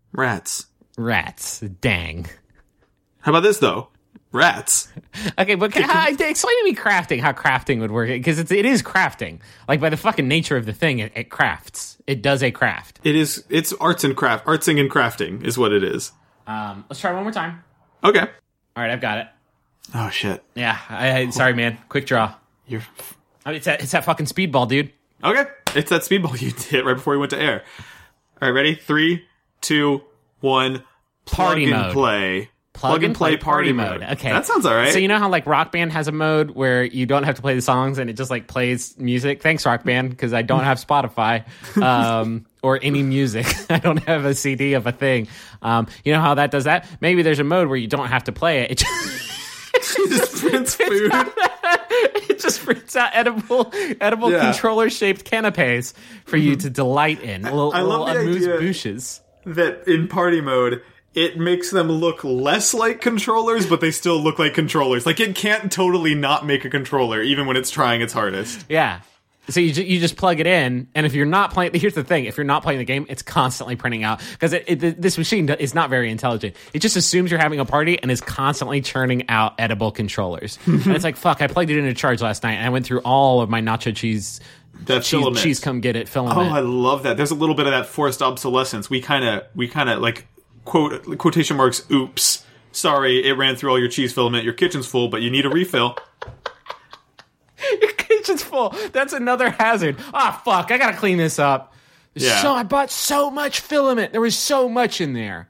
Rats. Rats. Dang. How about this, though? Rats. Okay, but can, how, explain to me crafting, how crafting would work. Because it's, it is crafting. Like, by the fucking nature of the thing, it, it crafts. It does a craft. It is, it's arts and craft. Artsing and crafting is what it is. Um, let's try one more time. Okay. All right, I've got it. Oh, shit. Yeah, I, I sorry, man. Quick draw. You're... Oh, it's that, it's that fucking speedball, dude. Okay. It's that speedball you hit right before you went to air. All right, ready? Three, two, one. Party plug and mode. play. Plug, plug and play, play party, party mode. mode. Okay. That sounds all right. So you know how like Rock Band has a mode where you don't have to play the songs and it just like plays music? Thanks, Rock Band, because I don't have Spotify um, or any music. I don't have a C D of a thing. Um, you know how that does that? Maybe there's a mode where you don't have to play it. It just, it just prints food. It just prints out edible, edible yeah. controller-shaped canapes for you to delight in. Little, I little love the idea amuse-bouches. That in party mode, it makes them look less like controllers, but they still look like controllers. Like, it can't totally not make a controller, even when it's trying its hardest. Yeah. So you ju- you just plug it in, and if you're not playing, here's the thing: if you're not playing the game, it's constantly printing out because it, it, this machine is not very intelligent. It just assumes you're having a party and is constantly churning out edible controllers. And it's like, fuck! I plugged it into charge last night, and I went through all of my nacho cheese. That cheese, filament. cheese, come get it filament. Oh, I love that. There's a little bit of that forced obsolescence. We kind of, we kind of like quote quotation marks. Oops, sorry, it ran through all your cheese filament. Your kitchen's full, but you need a refill. Your kitchen's full. That's another hazard. Ah, oh, fuck! I gotta clean this up. Yeah. So I bought so much filament. There was so much in there.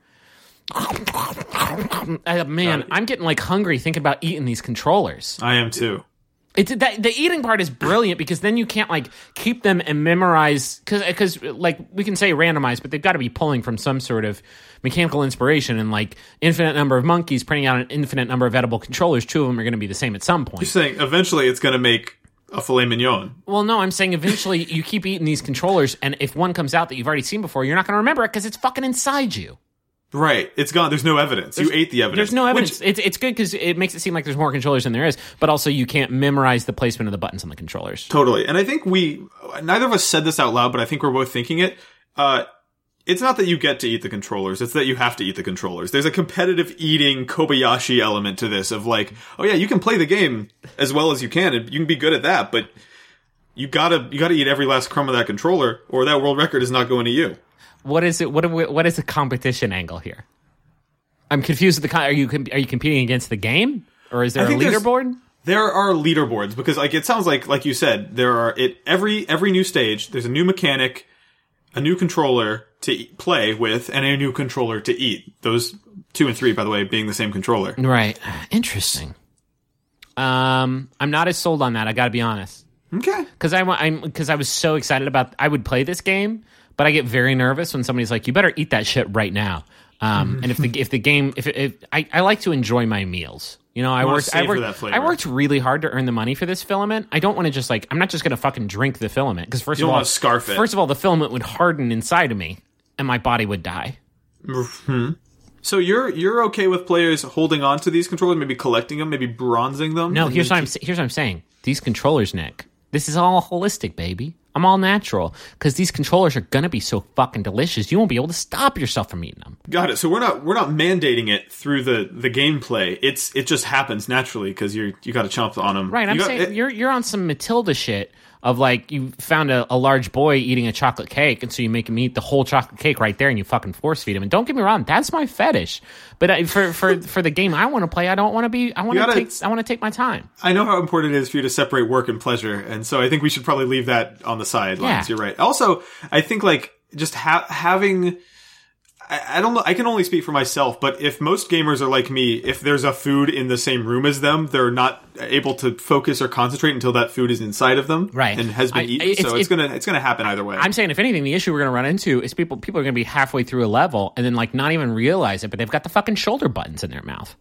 Uh, man, I'm getting like hungry thinking about eating these controllers. I am too. It's that the eating part is brilliant because then you can't like keep them and memorize because because like we can say randomized, but they've got to be pulling from some sort of mechanical inspiration and like infinite number of monkeys printing out an infinite number of edible controllers. Two of them are going to be the same at some point. You're saying eventually it's going to make a filet mignon. Well, no, I'm saying eventually you keep eating these controllers, and if one comes out that you've already seen before, you're not going to remember it because it's fucking inside you. Right. It's gone. There's no evidence. There's, you ate the evidence. There's no evidence. Which, it's it's good because it makes it seem like there's more controllers than there is, but also you can't memorize the placement of the buttons on the controllers. Totally. And I think we, neither of us said this out loud, but I think we're both thinking it. Uh, it's not that you get to eat the controllers. It's that you have to eat the controllers. There's a competitive eating Kobayashi element to this of like, oh yeah, you can play the game as well as you can, and you can be good at that, but you gotta, you gotta eat every last crumb of that controller, or that world record is not going to you. What is it? What are we, what is the competition angle here? I'm confused with the. Are you are you competing against the game, or is there a leaderboard? There are leaderboards because, like, it sounds like, like you said, there are it every every new stage. There's a new mechanic, a new controller to eat, play with, and a new controller to eat. Those two and three, by the way, being the same controller. Right. Interesting. Um, I'm not as sold on that. I got to be honest. Okay. Because I I'm because I was so excited about. I would play this game. But I get very nervous when somebody's like, "You better eat that shit right now." Um, and if the if the game, if, it, if I, I like to enjoy my meals, you know, I worked I worked I worked really hard to earn the money for this filament. I don't want to just like I'm not just going to fucking drink the filament because first you of don't all, want to scarf it. First of all, the filament would harden inside of me, and my body would die. Mm-hmm. So you're you're okay with players holding on to these controllers, maybe collecting them, maybe bronzing them? No, here's what I'm here's what I'm saying. These controllers, Nick. This is all holistic, baby. I'm all natural because these controllers are gonna be so fucking delicious. You won't be able to stop yourself from eating them. Got it. So we're not we're not mandating it through the, the gameplay. It's it just happens naturally because you're you got to chomp on them. Right. I'm you got, saying it, you're you're on some Matilda shit of like you found a, a large boy eating a chocolate cake, and so you make him eat the whole chocolate cake right there, and you fucking force feed him. And don't get me wrong, that's my fetish. But I, for for for the game I want to play, I don't want to be. I want to take. I want to take my time. I know how important it is for you to separate work and pleasure, and so I think we should probably leave that on the sidelines. Yeah. You're right. Also, I think like just ha- having. I, I don't know. I can only speak for myself, but if most gamers are like me, if there's a food in the same room as them, they're not able to focus or concentrate until that food is inside of them, right, and has been I, eaten. it's, so it's it's gonna it's gonna happen either way. I'm saying, if anything, the issue we're gonna run into is people people are gonna be halfway through a level and then like not even realize it, but they've got the fucking shoulder buttons in their mouth.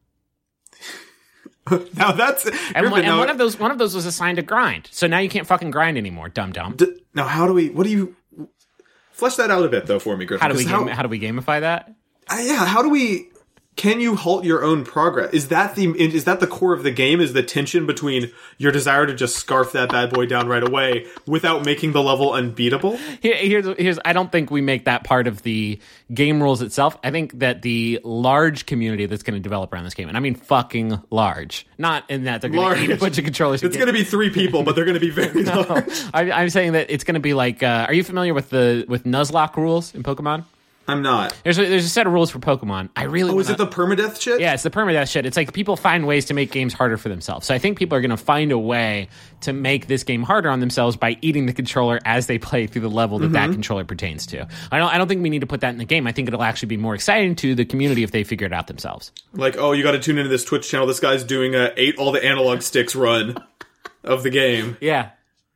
Now that's and, one, and one of those one of those was assigned to grind, so now you can't fucking grind anymore, dum dum. D- now, how do we? What do you? Flesh that out a bit, though, for me, Griffin. How do we how, game, how do we gamify that? Uh, yeah, how do we can you halt your own progress? Is that the is that the core of the game? Is the tension between your desire to just scarf that bad boy down right away without making the level unbeatable? Here, here's, here's. I don't think we make that part of the game rules itself. I think that the large community that's going to develop around this game, and I mean fucking large, not in that they're going to eat a bunch of controllers. It's going to be three people, but they're going to be very no, large. I, I'm saying that it's going to be like. Uh, are you familiar with the with Nuzlocke rules in Pokemon? I'm not. There's a, there's a set of rules for Pokemon. I really. Oh, wanna, is it the permadeath shit? Yeah, it's the permadeath shit. It's like people find ways to make games harder for themselves. So I think people are going to find a way to make this game harder on themselves by eating the controller as they play through the level that mm-hmm. that controller pertains to. I don't. I don't think we need to put that in the game. I think it'll actually be more exciting to the community if they figure it out themselves. Like, oh, you got to tune into this Twitch channel. This guy's doing a eight all the analog sticks run of the game. Yeah.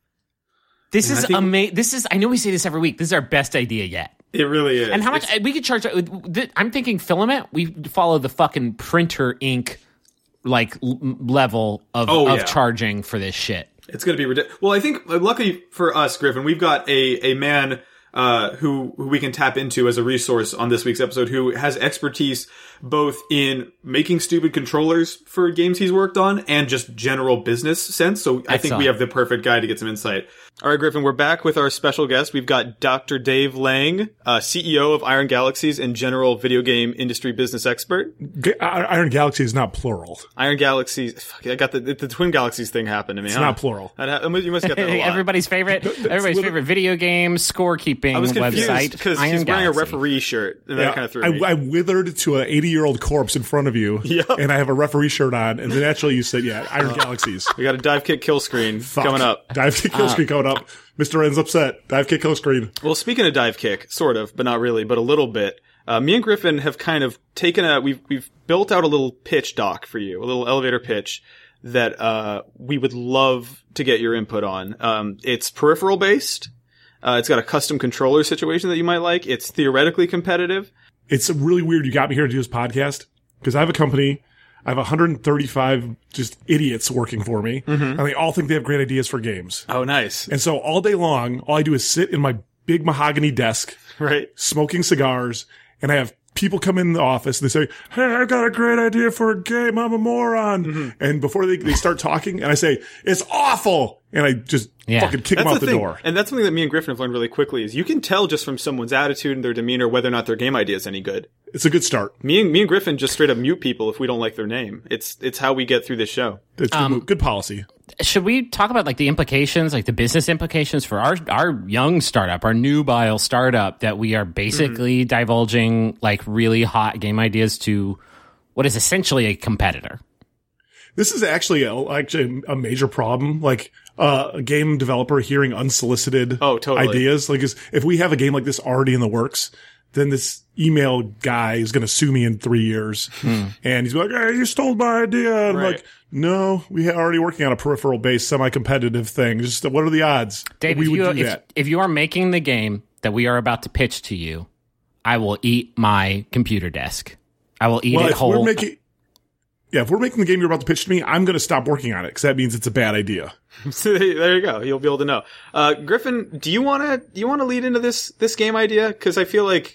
This and is think- amazing. This is. I know we say this every week. This is our best idea yet. It really is. And how much it's, we could charge? I'm thinking filament. We follow the fucking printer ink like l- level of, oh, of yeah. charging for this shit. It's going to be ridiculous. Well, I think luckily for us, Griffin, we've got a a man uh, who who we can tap into as a resource on this week's episode, who has expertise both in making stupid controllers for games he's worked on and just general business sense. So I think we have the perfect guy to get some insight. All right, Griffin, we're back with our special guest. We've got Doctor Dave Lang, uh, C E O of Iron Galaxies and general video game industry business expert. G- Iron Galaxy is not plural. Iron Galaxies. Fuck, I got the, the Twin Galaxies thing happened to me. It's huh? not plural. Ha- you must get that a lot. Everybody's favorite, everybody's favorite video game scorekeeping I was confused website. because he's Iron wearing Galaxy. a referee shirt, and Yeah, that kind of threw I, me. I withered to an eighty-year-old corpse in front of you, Yep. and I have a referee shirt on, and then naturally you said, yeah, Iron Galaxies. We got a dive kick kill screen Fuck. coming up. Dive kick kill screen coming up. Mister N's upset. Dive kick kill screen. Well, speaking of dive kick, sort of, but not really, but a little bit. Uh, me and Griffin have kind of taken a, we've, we've built out a little pitch doc for you, a little elevator pitch that, uh, we would love to get your input on. Um, it's peripheral based. Uh, it's got a custom controller situation that you might like. It's theoretically competitive. It's really weird you got me here to do this podcast, because I have a company. I have one hundred thirty-five just idiots working for me, mm-hmm. and they all think they have great ideas for games. Oh, nice. And so all day long, all I do is sit in my big mahogany desk, Right. smoking cigars, and I have people come in the office and they say, hey, I got a great idea for a game. I'm a moron. Mm-hmm. And before they, they start talking, and I say, it's awful. And I just Yeah. fucking kick That's them out the the, thing. door. And that's something that me and Griffin have learned really quickly is you can tell just from someone's attitude and their demeanor whether or not their game idea is any good. It's a good start. Me and me and Griffin just straight up mute people if we don't like their name. It's it's how we get through this show. It's Um, good, good policy. Should we talk about like the implications, like the business implications for our our young startup, our nubile startup that we are basically mm. divulging like really hot game ideas to what is essentially a competitor? This is actually a, actually a major problem. Like uh, a game developer hearing unsolicited oh, totally. ideas. Like is, if we have a game like this already in the works, then this email guy is going to sue me in three years. Hmm. And he's like, hey, you stole my idea. And right. I'm like, no, we are already working on a peripheral based semi-competitive thing. Just what are the odds? Dave, we if, would you, do if, that. if you are making the game that we are about to pitch to you, I will eat my computer desk. I will eat well, it if whole. We're making, yeah, if we're making the game you're about to pitch to me, I'm going to stop working on it because that means it's a bad idea. So there you go. You'll be able to know. Uh, Griffin, do you want to do you want to lead into this this game idea? Because I feel like.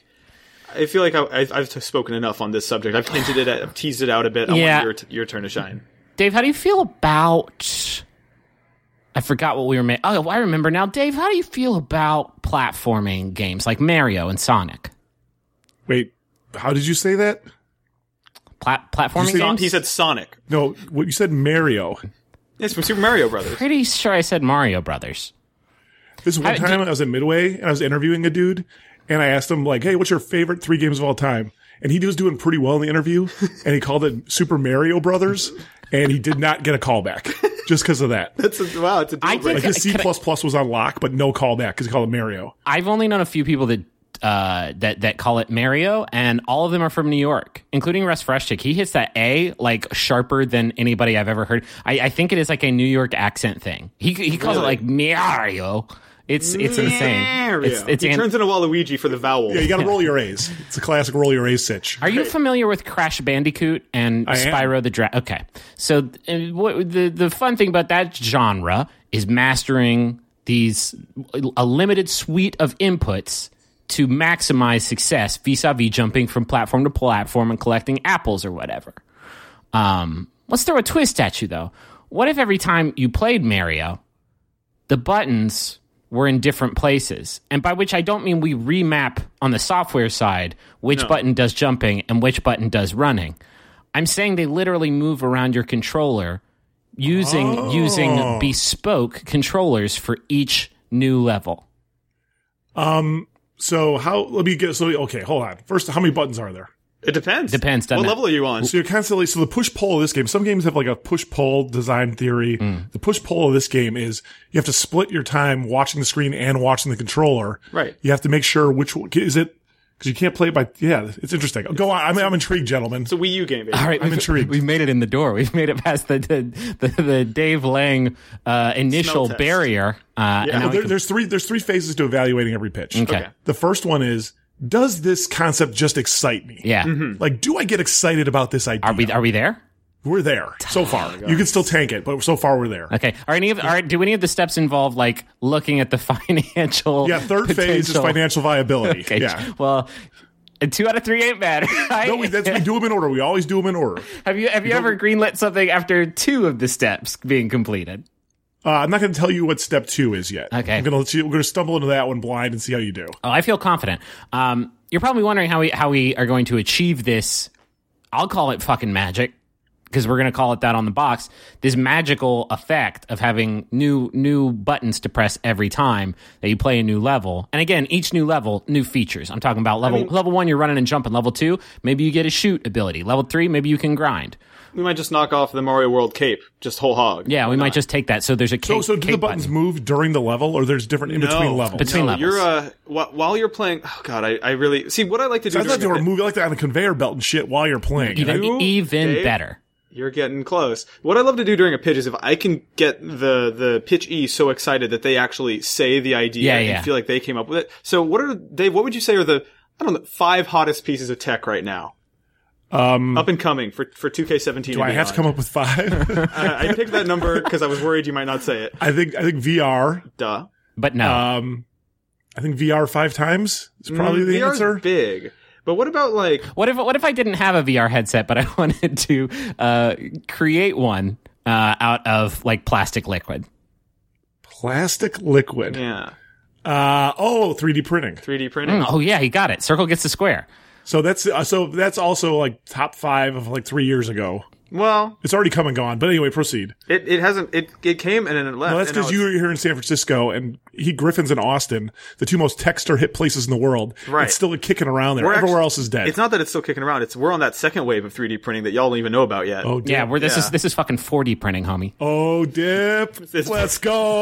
I feel like I, I've, I've spoken enough on this subject. I've hinted it, at, I've teased it out a bit. I yeah. want your, your turn to shine. Dave, how do you feel about... I forgot what we were making. Oh, I remember now. Dave, how do you feel about platforming games like Mario and Sonic? Wait, how did you say that? Plat- platforming say- games? He said Sonic. No, what you said Mario. Yes, from Super Mario Brothers. Pretty sure I said Mario Brothers. This one How- time did- I was at Midway and I was interviewing a dude and I asked him like, hey, what's your favorite three games of all time? And he was doing pretty well in the interview and he called it Super Mario Brothers and he did not get a call back just because of that. That's a, wow, it's a deal I breaker. Like his C Can I- plus plus was on lock, but no call back because he called it Mario. I've only known a few people that uh, that that call it Mario, and all of them are from New York, including Russ Freshtick. He hits that A like sharper than anybody I've ever heard. I, I think it is like a New York accent thing. He he calls Really? it like Mario. It's it's insane. Mario. It's, it's he an- turns into Waluigi for the vowel. Yeah, you got to roll your A's. It's a classic roll your A's sitch. Are you familiar with Crash Bandicoot and I am. Spyro the Dragon? Okay, so uh, what, the the fun thing about that genre is mastering these a limited suite of inputs to maximize success vis-a-vis jumping from platform to platform and collecting apples or whatever. Um, let's throw a twist at you, though. What if every time you played Mario, the buttons were in different places? And by which I don't mean we remap on the software side which no. button does jumping and which button does running. I'm saying they literally move around your controller using oh. using bespoke controllers for each new level. Um. So how? Let me get. So okay, hold on. First, how many buttons are there? It depends. Depends. What it? level are you on? So you're constantly. So the push pull of this game. Some games have like a push pull design theory. Mm. The push pull of this game is you have to split your time watching the screen and watching the controller. Right. You have to make sure which one is it. Because you can't play it by, yeah, it's interesting. Go on. I'm, I'm intrigued, gentlemen. It's a Wii U game, baby. All right, I'm we've, intrigued. We've made it in the door. We've made it past the the, the, the Dave Lang uh, initial barrier. Uh, Yeah. Well, there, can... there's three. There's three phases to evaluating every pitch. Okay. Okay. The first one is, does this concept just excite me? Yeah. Mm-hmm. Like, do I get excited about this idea? Are we are we there? We're there so far. You can still tank it, but so far we're there. Okay. Are any of are do any of the steps involve like looking at the financial? Yeah. Third potential? phase is financial viability. Okay. Yeah. Well. And two out of three ain't bad. Right? No, we, that's, we do them in order. We always do them in order. Have you have you ever greenlit something after two of the steps being completed? Uh, I'm not going to tell you what step two is yet. Okay. I'm going to let you. We're going to stumble into that one blind and see how you do. Oh, I feel confident. Um, you're probably wondering how we how we are going to achieve this. I'll call it fucking magic, because we're going to call it that on the box. This magical effect of having new new buttons to press every time that you play a new level. And again, each new level, new features. I'm talking about level I mean, level one, you're running and jumping. Level two, maybe you get a shoot ability. Level three, maybe you can grind. We might just knock off the Mario World cape, just whole hog. Yeah, Why we not? might just take that. So there's a cape, So, so do the cape buttons button. move during the level, or there's different in between No. levels? Between no, levels. You're uh, wh- while you're playing. Oh god, I, I really see what I like to do. I thought they during were a- moving like that on a conveyor belt and shit while you're playing. Even, You, even Dave? better. You're getting close. What I love to do during a pitch is if I can get the the pitchee so excited that they actually say the idea Yeah, and yeah. feel like they came up with it. So what are Dave? What would you say are the I don't know five hottest pieces of tech right now? Um, Up and coming for for two K seventeen. do I have to come up with five? I, I picked that number because I was worried you might not say it. I think I think V R. Duh. But no. Um, I think V R five times is probably Mm, the V R's answer. big. But what about like What if what if I didn't have a V R headset, but I wanted to uh, create one uh, out of like plastic liquid? Plastic liquid. yeah Uh, oh, three D printing. three D printing? Mm, oh yeah, he got it. Circle gets the square. So that's uh, so that's also like top five of like three years ago. Well, It's already come and gone. But anyway, proceed. it, it hasn't. It it came and then it left. No, that's and now because you were here in San Francisco and he Griffin's in Austin, the two most texter hit places in the world. Right. It's still kicking around there. We're Everywhere actu- else is dead. It's not that it's still kicking around. It's we're on that second wave of three D printing that y'all don't even know about yet. oh, dip. Yeah, where this Yeah. is this is fucking four D printing, homie. Oh, dip. It's- Let's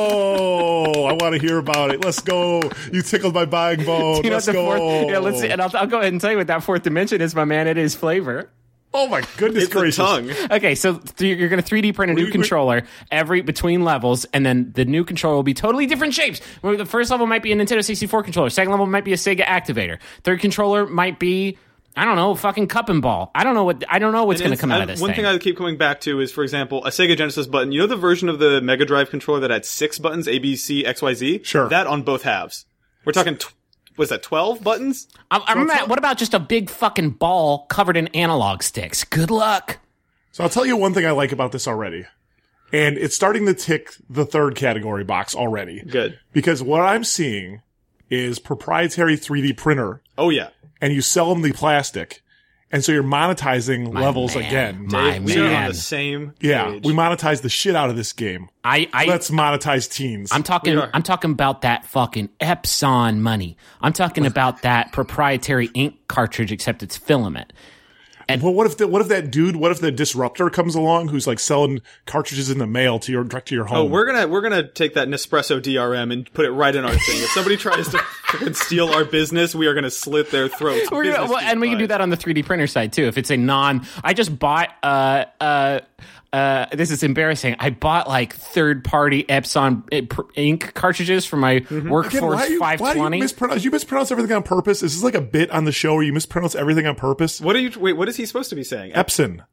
go. I want to hear about it. Let's go. You tickled my buying bone. You know Let's what the go. fourth? Yeah, let's see. And I'll, I'll go ahead and tell you what that fourth dimension is, my man. It is flavor. Oh, my goodness It's gracious. the tongue. Okay, so th- you're going to three D print a new we- controller every between levels, and then the new controller will be totally different shapes. Where the first level might be a Nintendo sixty-four controller, second level might be a Sega Activator, third controller might be I don't know, fucking cup and ball. I don't know what I don't know what's And going to it's- come out I- of this One thing. thing I keep coming back to is, for example, a Sega Genesis button. You know the version of the Mega Drive controller that had six buttons, A, B, C, X, Y, Z? Sure. That on both halves. We're talking, tw- was that twelve buttons? I, I remember that, what about just a big fucking ball covered in analog sticks? Good luck. So I'll tell you one thing I like about this already. And it's starting to tick the third category box already. Good. Because what I'm seeing is proprietary three D printer, Oh, yeah. and you sell them the plastic. And so you're monetizing levels man. again. My Dave, we are on man. the same Yeah, page. we monetize the shit out of this game. I, I Let's monetize teens. I'm talking. We are. I'm talking about that fucking Epson money. I'm talking about that proprietary ink cartridge, except it's filament. well, what if the, what if that dude? What if the disruptor comes along, who's like selling cartridges in the mail to your direct to your home? Oh, we're gonna we're gonna take that Nespresso D R M and put it right in our thing. If somebody tries to fucking steal our business, we are gonna slit their throats. We're gonna, Business well, and we can do wise. that on the three D printer side too. If it's a non, I just bought. Uh, uh, uh, this is embarrassing. I bought like third party Epson uh, pr- ink cartridges for my Again, Workforce why, are you, five why do you twenty. mispronounce? You mispronounce everything on purpose. Is this like a bit on the show where you mispronounce everything on purpose? What are you? Wait, what is he supposed to be saying? Epson.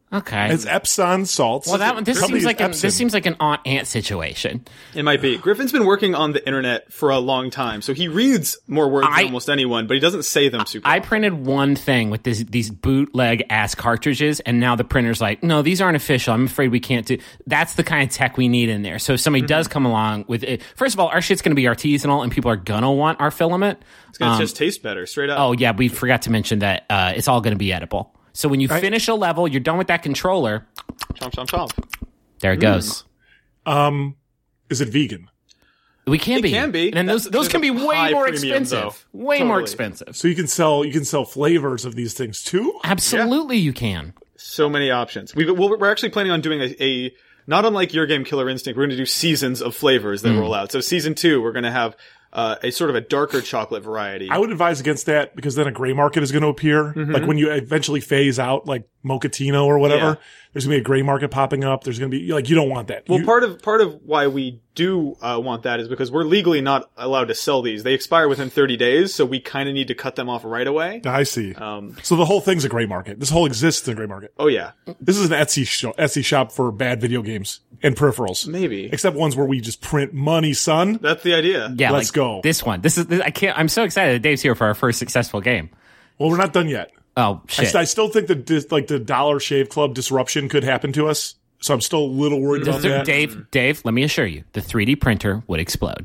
Okay. It's Epsom salts. Well, that one. This Company seems is like an, Epsom. this seems like an aunt aunt situation. It might be. Griffin's been working on the internet for a long time, so he reads more words I- than almost anyone, but he doesn't say them super. I often. printed one thing with this, these bootleg ass cartridges, and now the printer's like, no, these aren't official. I'm afraid we can't do. That's the kind of tech we need in there. So if somebody does come along with it, first of all, our shit's going to be artisanal, and people are gonna want our filament. It's gonna Um, just taste better, straight up. Oh yeah, we forgot to mention that uh, it's all going to be edible. So when you finish a level, you're done with that controller. Chomp, chomp, chomp. There it goes. Um, is it vegan? We can It be. can be. and those That's- those there's can be a way high more premium, expensive. though. Way more Totally. expensive. So you can sell you can sell flavors of these things too. Absolutely, you can. So many options. We've, well, we're actually planning on doing a, a not unlike your game Killer Instinct. We're going to do seasons of flavors that roll out. So season two, we're going to have uh, a sort of a darker chocolate variety. I would advise against that because then a gray market is going to appear. Mm-hmm. Like when you eventually phase out like Mochaccino or whatever, Yeah. there's going to be a gray market popping up. There's going to be like you don't want that. Well, You- part of part of why we do uh, want that is because we're legally not allowed to sell these. They expire within thirty days, so we kind of need to cut them off right away. I see. Um, So the whole thing's a gray market. This whole exists in a gray market. oh yeah, This is an Etsy shop, Etsy shop for bad video games and peripherals. maybe Except ones where we just print money, son. that's the idea. Yeah, Let's like go. This one. This is. This, I can't. I'm so excited that Dave's here for our first successful game. Well, we're not done yet. Oh I, shit! st- I still think that dis- like the Dollar Shave Club disruption could happen to us. So I'm still a little worried The about th- that. Dave, Dave, let me assure you, the three D printer would explode.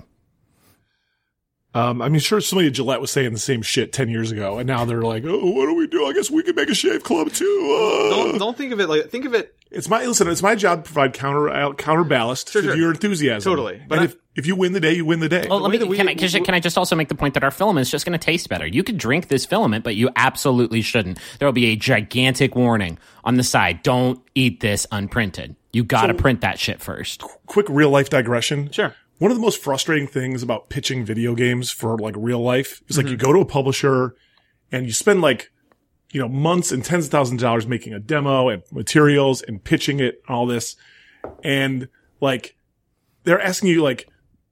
Um, I mean, sure, somebody at Gillette was saying the same shit ten years ago, and now they're like, "Oh, what do we do? I guess we could make a shave club too." Uh. Don't don't think of it like think of it. It's my listen. It's my job to provide counter uh, counter ballast Sure, to sure. your enthusiasm. Totally. But and I- if if you win the day, you win the day. Well, let me. way that we- Can I, can, I, can I just also make the point that our filament is just going to taste better? You could drink this filament, but you absolutely shouldn't. There will be a gigantic warning on the side: don't eat this unprinted. You got to print that shit first. Quick real life digression. Sure. One of the most frustrating things about pitching video games for like real life is Mm-hmm. like you go to a publisher and you spend like, you know, months and tens of thousands of dollars making a demo and materials and pitching it and all this. And like, they're asking you like,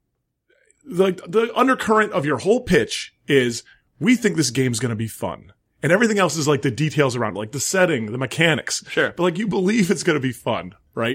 like the undercurrent of your whole pitch is we think this game's going to be fun. And everything else is like the details around it, like the setting, the mechanics. Sure. But like you believe it's going to be fun, right?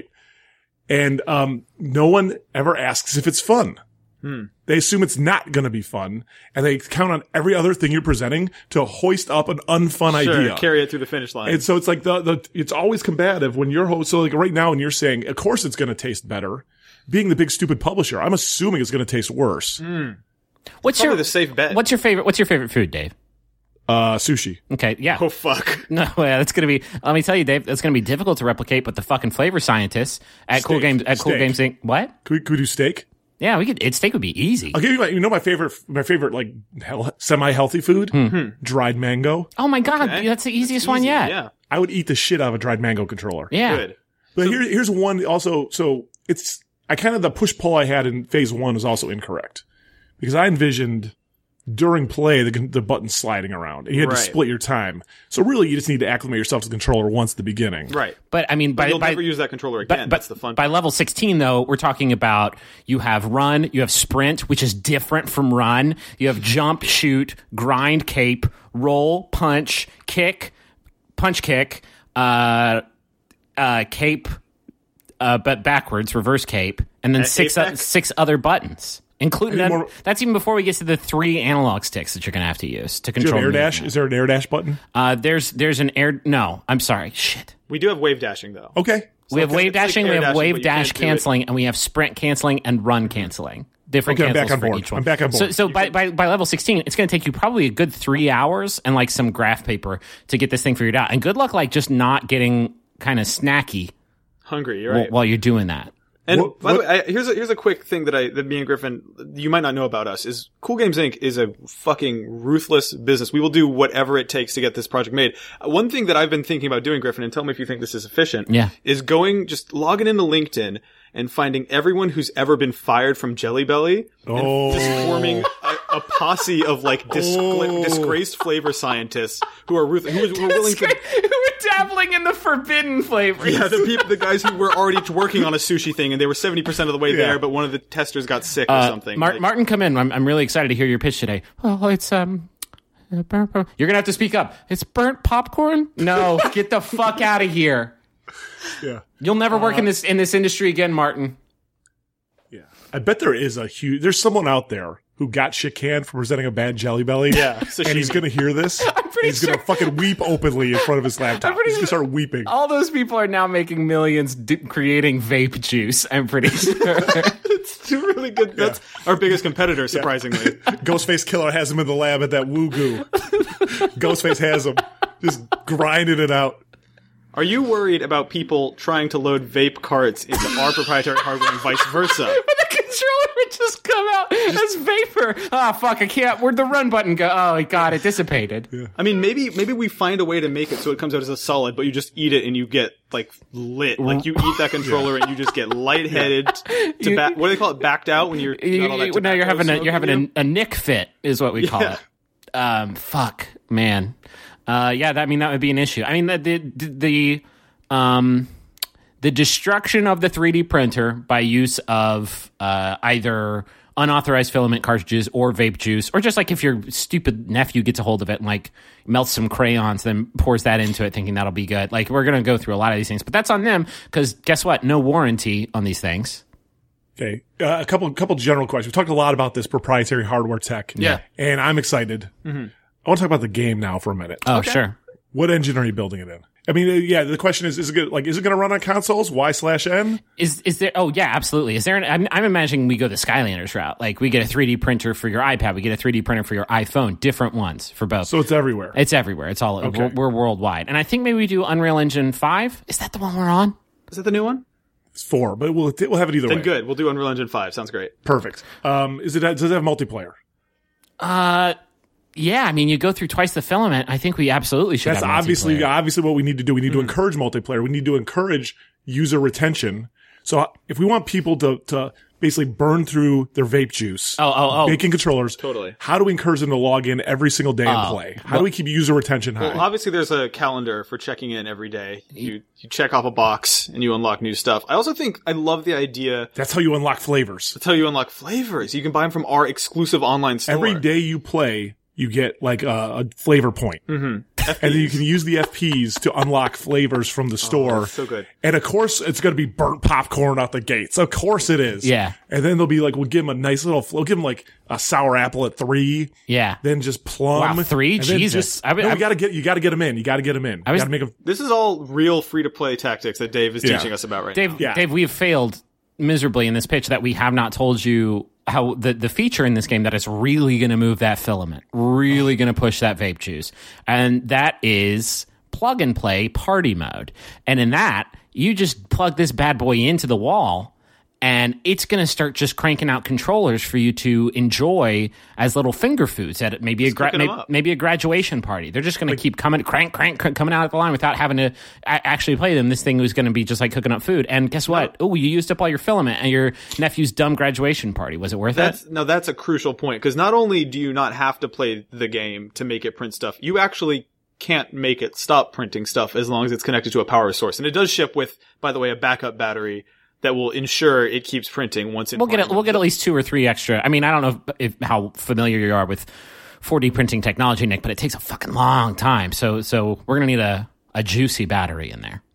And um, no one ever asks if it's fun. Hmm. They assume it's not going to be fun, and they count on every other thing you're presenting to hoist up an unfun Sure, idea. carry it through the finish line. And so it's like the, the it's always combative when you're host. So like right now, when you're saying, of course it's going to taste better, being the big stupid publisher, I'm assuming it's going to taste worse. What's Probably your the safe bet. What's your favorite? What's your favorite food, Dave? Uh, sushi. Okay, yeah. Oh fuck! No, yeah, that's gonna be. Let me tell you, Dave. That's gonna be difficult to replicate. But the fucking flavor scientists at Cool Steak. Games at Cool Steak. Games Inc. What? Could we, could we do steak? Yeah, we could. It steak would be easy. I'll give you my, you know, my favorite, my favorite like hel- semi-healthy food, dried mango. Oh my god, Okay. that's the easiest one Easy, yet. Yeah, I would eat the shit out of a dried mango controller. Yeah. good. But here, here's one also. So it's, I kind of, the push pull I had in phase one was also incorrect because I envisioned during play the, the button sliding around and you had Right. to split your time. So really you just need to acclimate yourself to the controller once at the beginning. Right. But I mean, But by you'll by, never use that controller but, again. but That's the fun. by level sixteen, though, we're talking about you have run, you have sprint, which is different from run. You have jump, shoot, grind, cape, roll, punch, kick, punch, kick, uh, uh, cape, uh, but backwards, reverse cape, and then Uh, six o- Apex? six other buttons, including I that, need more- that's even before we get to the three analog sticks that you're going to have to use to Do you control. have air dash? movement. Is there an air dash button? Uh, there's there's an air. No, I'm sorry. Shit. we do have wave dashing though. Okay. We have it's- wave it's like dashing, air we have dashing, wave but you dash can't do it. canceling, and we have sprint canceling and run canceling. Different Okay, I'm cancels back on for board. each one. I'm back on So, board. so by, by by level sixteen, it's going to take you probably a good three hours and like some graph paper to get this thing figured out. And good luck, like just not getting kind of snacky Hungry. You're while, right. while you're doing that. And What- by the what- way, I, here's a here's a quick thing that I that me and Griffin you might not know about us is Cool Games Incorporated is a fucking ruthless business. We will do whatever it takes to get this project made. Uh, One thing that I've been thinking about doing, Griffin, and tell me if you think this is efficient. Yeah. Is going just logging into LinkedIn and finding everyone who's ever been fired from Jelly Belly Oh. and just forming a, a posse of like disgla- disgraced flavor scientists who are ruth- who, are- who are willing to. We're dabbling in the forbidden flavors. Yeah, the people, the guys who were already working on a sushi thing, and they were seventy percent of the way Yeah. there, but one of the testers got sick or Uh, something. Mar- Like- Martin, come in. I'm, I'm really excited to hear your pitch today. Oh, it's um. uh, burnt pop- You're gonna have to speak up. It's burnt popcorn? No, get the fuck out of here. Yeah. You'll never work in this in this industry again, Martin. Yeah. I bet there is a huge, there's someone out there who got shit canned for presenting a bad Jelly Belly. Yeah, and he's going to hear this. I'm pretty he's going to sure- fucking weep openly in front of his laptop. pretty He's going to start weeping. All those people are now making millions d- creating vape juice. I'm pretty sure. It's really good. That's our biggest competitor, surprisingly. Ghostface Killer has him in the lab at that Woo Goo. Ghostface has him just grinding it out. Are you worried about people trying to load vape carts into our proprietary hardware and vice versa? The controller would just come out as vapor. Ah, fuck! I can't. Where'd the run button go? Oh, God! It dissipated. I mean, maybe maybe we find a way to make it so it comes out as a solid, but you just eat it and you get like lit. Like you eat that controller and you just get lightheaded. To You- ba- what do they call it? Backed out when you're You- got all that you- now you're tobacco having a smoke you're having in you? a, a Nick fit is what we call Yeah. it. Um, fuck, man. Uh, yeah, that, I mean that would be an issue. I mean the the, the um the destruction of the three D printer by use of uh, either unauthorized filament cartridges or vape juice, or just like if your stupid nephew gets a hold of it and like melts some crayons, then pours that into it thinking that'll be good. Like we're gonna go through a lot of these things, but that's on them because guess what? No warranty on these things. Okay, uh, a couple couple general questions. We talked a lot about this proprietary hardware tech. Yeah. And I'm excited. Mm-hmm. I want to talk about the game now for a minute. Oh, sure. What engine are you building it in? I mean, uh, yeah, the question is, is it good, like, is it going to run on consoles? Y slash N? Is is there? Oh yeah, absolutely. Is there? An, I'm, I'm imagining we go the Skylanders route. Like we get a three D printer for your iPad, we get a three D printer for your iPhone. Different ones for both. So it's everywhere. It's everywhere. It's all. Okay. We're, we're worldwide. And I think maybe we do Unreal Engine five. Is that the one we're on? Is that the new one? It's four, but we'll, we'll have it either Then way. good. We'll do Unreal Engine five. Sounds great. Perfect. Um, is it, does it have multiplayer? Uh, yeah. I mean, you go through twice the filament. I think we absolutely should. That's have obviously multiplayer. obviously what we need to do. We need to Mm-hmm. encourage multiplayer. We need to encourage user retention. So if we want people to, to basically burn through their vape juice, Oh, oh, oh. making controllers, Totally. how do we encourage them to log in every single day and Oh, play? How do we keep user retention high? Well, obviously, there's a calendar for checking in every day. You you check off a box and you unlock new stuff. I also think I love the idea. That's how you unlock flavors. That's how you unlock flavors. You can buy them from our exclusive online store. Every day you play, you get like a, a flavor point. Mm-hmm. And then you can use the F Ps to unlock flavors from the store. Oh, so good. And of course, it's going to be burnt popcorn out the gates. Of course it is. Yeah. And then they'll be like, we'll give them a nice little, we'll give them like a sour apple at three. Yeah. Then just plum. Wow, three? And then Jesus. Just, I would- no, I- you gotta get, you gotta get them in. You gotta get them in. I was- you gotta make them. This is all real free to play tactics that Dave is Yeah. teaching us about right Dave, now. Yeah. Dave, we've failed miserably in this pitch that we have not told you how the, the feature in this game that is really going to move that filament, really going to push that vape juice. And that is plug and play party mode. And in that, you just plug this bad boy into the wall and it's going to start just cranking out controllers for you to enjoy as little finger foods at maybe a gra- cooking 'em maybe, up. maybe a graduation party. They're just going to keep coming, crank, crank, crank, coming out of the line without having to a- actually play them. This thing was going to be just like cooking up food. And guess what? Oh, you used up all your filament at your nephew's dumb graduation party. Was it worth That's it? no, that's a crucial point because not only do you not have to play the game to make it print stuff, you actually can't make it stop printing stuff as long as it's connected to a power source. And it does ship with, by the way, a backup battery that will ensure it keeps printing once it. We'll get it. We'll get at least two or three extra. I mean, I don't know if, if how familiar you are with four D printing technology, Nick, but it takes a fucking long time. So, so we're gonna need a, a juicy battery in there.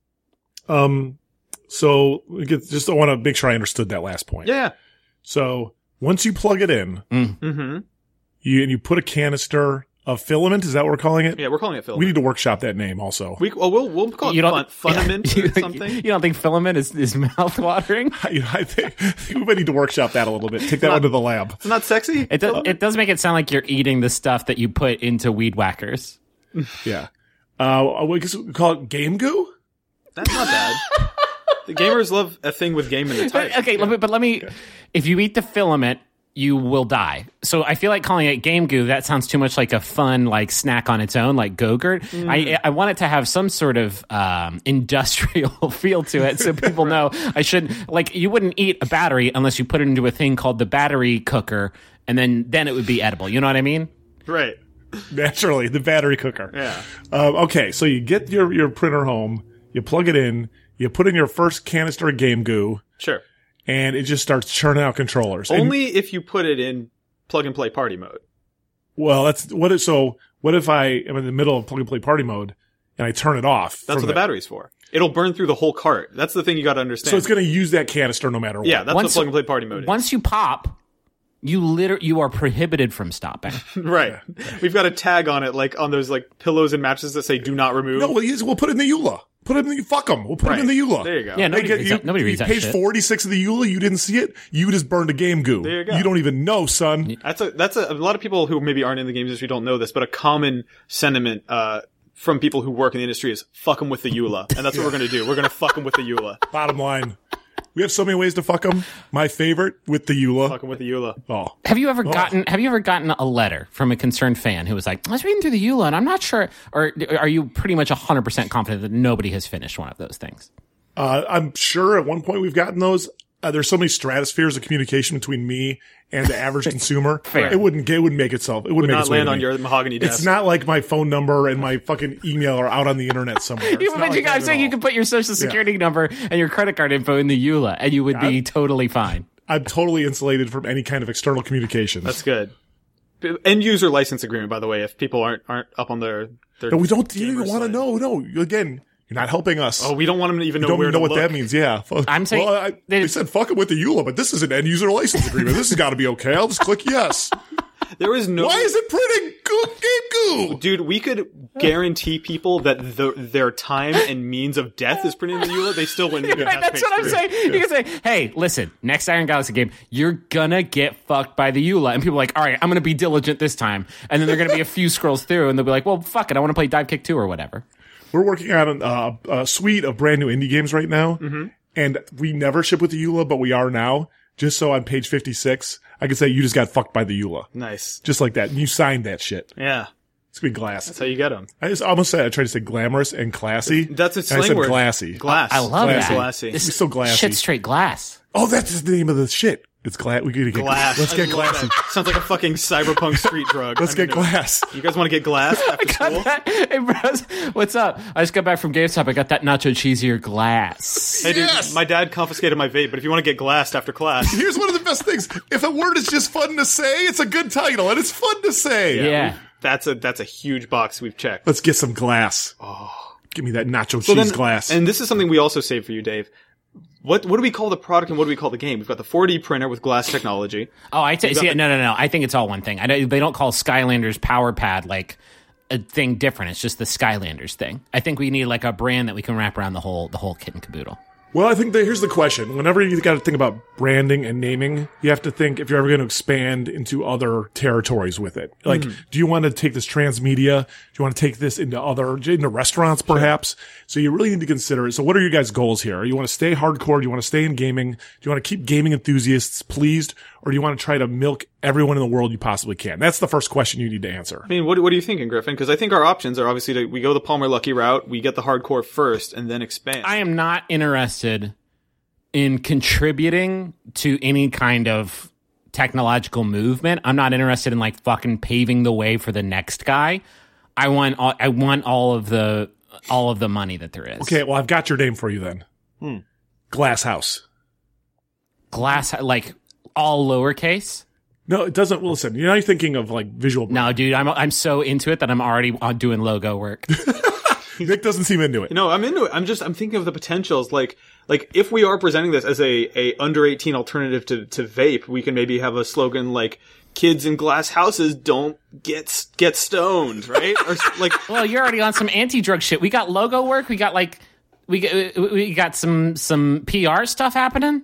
Um, so we get, just I want to make sure I understood that last point. Yeah. So once you plug it in, Mm-hmm. you, and you put a canister of filament, is that what we're calling it? Yeah, we're calling it filament. We need to workshop that name also. We, well, we'll we'll call You it don't- fun, Funament you, or something. You don't think filament is, is mouth watering? You know, I think, I think we might need to workshop that a little bit. Take that one to the lab. It's not sexy. It does, it does make it sound like you're eating the stuff that you put into weed whackers. Yeah. Uh, I guess we call it game goo? That's not bad. The gamers love a thing with game in the But, title. okay, let me, but let me. If you eat the filament, you will die. So I feel like calling it game goo. That sounds too much like a fun like snack on its own, like Go-Gurt. Mm. I I want it to have some sort of um, industrial feel to it, so people know I should like. You wouldn't eat a battery unless you put it into a thing called the battery cooker, and then then it would be edible. You know what I mean? Right. Naturally, the battery cooker. Yeah. Um, okay, so you get your, your printer home, you plug it in, you put in your first canister of game goo, Sure. and it just starts churning out controllers. And- Only if you put it in plug and play party mode. well, that's what. If, so what if I am in the middle of plug and play party mode, and I turn it off. That's what the battery's for. It'll burn through the whole cart. That's the thing you got to understand. So it's going to use that canister no matter what. Yeah, that's Once- what plug and play party mode is. Once you pop, you liter- you are prohibited from stopping. Right. We've got a tag on it, like on those like pillows and mattresses that say "Do not remove." No, we'll, use, we'll put it in the E U L A. Put it in the fuck them. We'll put Right. it in the E U L A. There you go. Yeah, nobody Hey, reads you, that, nobody reads you that page shit. forty-six of the E U L A, you didn't see it? You just burned a game goo. There you go. don't even know, son. That's a that's a, a lot of people who maybe aren't in the games industry don't know this, but a common sentiment uh from people who work in the industry is fuck them with the E U L A, and that's what we're gonna do. We're gonna fuck them with the E U L A. Bottom line. We have so many ways to fuck them. My favorite, with the E U L A. Fuck them with the E U L A. Oh. Have you ever gotten Have you ever gotten a letter from a concerned fan who was like, "I was reading through the E U L A and I'm not sure," or are you pretty much one hundred percent confident that nobody has finished one of those things? Uh, I'm sure at one point we've gotten those. Uh, there's so many stratospheres of communication between me and the average consumer. Fair. It wouldn't. It wouldn't make itself. It wouldn't Would make not its way land to on me. your mahogany desk. It's not like my phone number and my fucking email are out on the internet somewhere. It's You, not but like you that guys at saying you all. can put your social security number and your credit card info in the E U L A, and you would be totally fine. I'm totally insulated from any kind of external communications. That's good. End user license agreement, by the way, if people aren't aren't up on their their. No, we don't you gamer even want to site. know. No, again, you're not helping us. Oh, we don't want them to even know you don't where even know to what look. that means. Yeah, I'm saying- Well, I, they- they said fuck it with the E U L A, but this is an end user license agreement. This has got to be okay. I'll just click yes. There is no. Why is it printing goo, game goo? Dude, we could guarantee people that the, their time and means of death is printed in the E U L A. They still wouldn't. get Right, past that's page what I'm three. saying. You can say, "Hey, listen, next Iron Galaxy game, you're gonna get fucked by the E U L A," and people are like, "All right, I'm gonna be diligent this time," and then they're gonna be a few scrolls through, and they'll be like, "Well, fuck it, I want to play Dive Kick two or whatever." We're working on uh, a suite of brand new indie games right now, Mm-hmm. and we never ship with the E U L A, but we are now. Just so on page fifty-six, I can say you just got fucked by the E U L A. Nice. Just like that. And you signed that shit. Yeah. It's gonna be glass. That's how you get them. I just almost said I tried to say glamorous and classy. That's a and slang I said word. glassy. Glass. I love Glassy. that. Glassy. This It's is so glassy. shit straight glass. Oh, that's the name of the shit. It's glass. We gotta get Glass. Let's I get love glassy. that. Sounds like a fucking cyberpunk street drug. Let's I'm get into it. glass. You guys want to get glass after school? Hey, bros, what's up? I just got back from GameStop. I got that nacho cheesier glass. Hey, dude, Yes! my dad confiscated my vape, but if you want to get glassed after class, Here's one of the best things. If a word is just fun to say, it's a good title, and it's fun to say. Yeah. that's a that's a huge box we've checked. Let's get some glass. Oh, give me that nacho So cheese then- glass. And this is something we also saved for you, Dave. What what do we call the product and what do we call the game? We've got the four D printer with glass technology. Oh, I t- got see. the- No, no, no. I think it's all one thing. I don't, they don't call Skylanders Power Pad like a thing different. It's just the Skylanders thing. I think we need like a brand that we can wrap around the whole the whole kit and caboodle. Well, I think that here's the question. Whenever you got to think about branding and naming, you have to think if you're ever going to expand into other territories with it. Like, do you want to take this transmedia? Do you want to take this into other, into restaurants perhaps? So you really need to consider it. So what are your guys' goals here? You want to stay hardcore? Do you want to stay in gaming? Do you want to keep gaming enthusiasts pleased? Or do you want to try to milk everyone in the world you possibly can? That's the first question you need to answer. I mean, what what are you thinking, Griffin? Because I think our options are obviously to, we go the Palmer Luckey route, we get the hardcore first, and then expand. I am not interested in contributing to any kind of technological movement. I'm not interested in like fucking paving the way for the next guy. I want all, I want all of the all of the money that there is. Okay, well, I've got your name for you then. Hmm. Glass House. Glass like all lowercase. No, it doesn't. Well, listen, you're not thinking of like visual. No, dude, I'm I'm so into it that I'm already uh, doing logo work. Nick doesn't seem into it. No, I'm into it. I'm just, I'm thinking of the potentials. Like, like if we are presenting this as a, a under eighteen alternative to, to vape, we can maybe have a slogan like, kids in glass houses don't get, get stoned, right? Or like, Well, you're already on some anti-drug shit. We got logo work. We got like we got, we got some some P R stuff happening.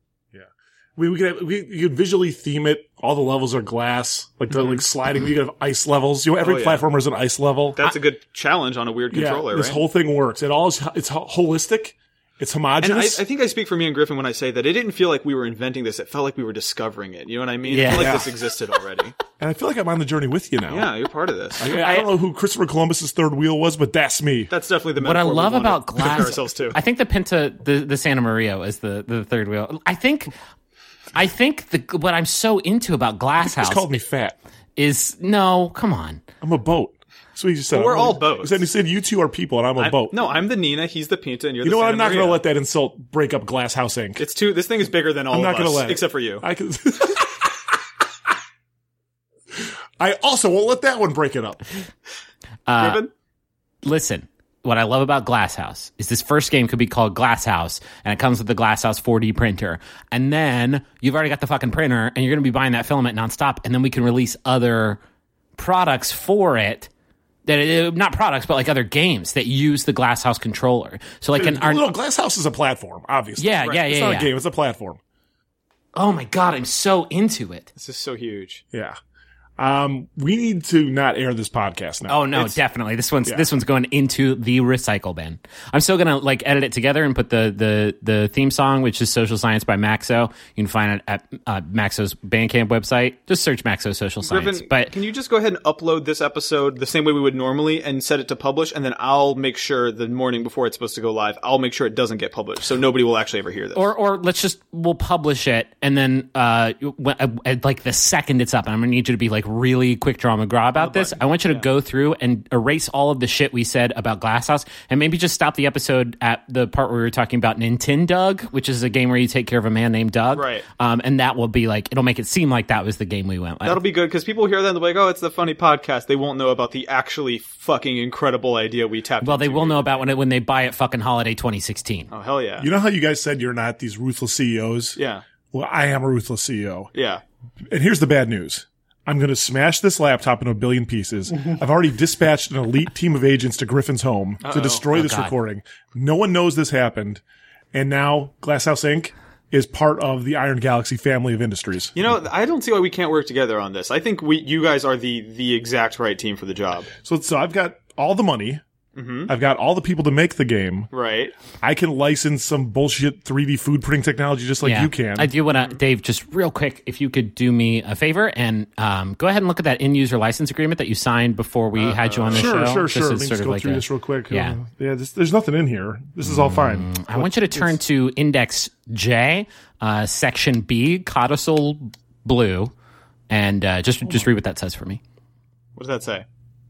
We we could have, we you could visually theme it. All the levels are glass, like the like sliding. We could have ice levels. You know, every Oh, yeah. platformer is an ice level. that's a good challenge on a weird yeah, controller, this right? whole thing works. It all is it's ho- holistic. It's And I, I homogenous. think I speak for me and Griffin when I say that it didn't feel like we were inventing this. It felt like we were discovering it. You know what I mean? Yeah. It felt like Yeah. this existed already. And I feel like I'm on the journey with you now. Yeah, you're part of this. I, I don't know who Christopher Columbus's third wheel was, but that's me. That's definitely the What I metaphor we love wanna about compare glass, ourselves to. I think the Pinta, the, the Santa Maria is the, the third wheel. I think, I think the what I'm so into about Glass He's House called me fat. is no, come on. I'm a boat. That's what he just said. Well, we're I'm all a- boats. He said, he said you two are people and I'm a I'm- boat. No, I'm the Nina. He's the Pinta, and you're you the know what? Santa I'm not going Maria. to let that insult break up Glass House Incorporated. It's too. This thing is bigger than all I'm not of going us, to let it. except for you. I can. I also won't let that one break it up. Uh, Griffin? listen, what I love about Glasshouse is this first game could be called Glasshouse, and it comes with the Glasshouse four D printer. And then you've already got the fucking printer, and you're going to be buying that filament nonstop, and then we can release other products for it. That it, not products, but like other games that use the Glasshouse controller. So like an our, no, Glasshouse is a platform, obviously. Yeah, right? yeah, It's yeah. not yeah. a game; it's a platform. Oh my god, I'm so into it. This is so huge. Yeah. Um, we need to not air this podcast now. Oh no, It's- definitely. This one's yeah. this one's going into the recycle bin. I'm still gonna like edit it together and put the the the theme song, which is Social Science by Maxo. You can find it at uh, Maxo's Bandcamp website. Just search Maxo Social Science. Griffin, But can you just go ahead and upload this episode the same way we would normally and set it to publish, and then I'll make sure the morning before it's supposed to go live, I'll make sure it doesn't get published, so nobody will actually ever hear this. or or let's just we'll publish it and then uh when, uh, like the second it's up, and I'm gonna need you to be like really quick draw McGraw about this. I want you to go through and erase all of the shit we said about Glasshouse, and maybe just stop the episode at the part where we were talking about Nintendo, which is a game where you take care of a man named Doug. Right. Um, and that will be like, it'll make it seem like that was the game we went with. That'll be good, because people hear that and they'll be like, oh, it's the funny podcast. They won't know about the actually fucking incredible idea we tapped well, they into. will know about when it when they buy it fucking holiday twenty sixteen. Oh, hell yeah. You know how you guys said you're not these ruthless C E Os? Yeah. Well, I am a ruthless C E O. Yeah. And here's the bad news. I'm going to smash this laptop into a billion pieces. I've already dispatched an elite team of agents to Griffin's home to destroy Oh, this God. recording. No one knows this happened. And now Glasshouse Incorporated is part of the Iron Galaxy family of industries. You know, I don't see why we can't work together on this. I think we, you guys are the, the exact right team for the job. So, so I've got all the money. Mm-hmm. I've got all the people to make the game. Right. I can license some bullshit three D food printing technology just like Yeah. you can. I do want to, Dave, just real quick, if you could do me a favor and um, go ahead and look at that in-user license agreement that you signed before we had you on the Sure, show. sure, Just sure. as Let me sort just of go like through a- this real quick. Yeah. Uh, yeah, this, there's nothing in here. This is all fine. I want you to turn to Index J, uh, Section B, Codicil Blue, and uh, just just read what that says for me. What does that say? It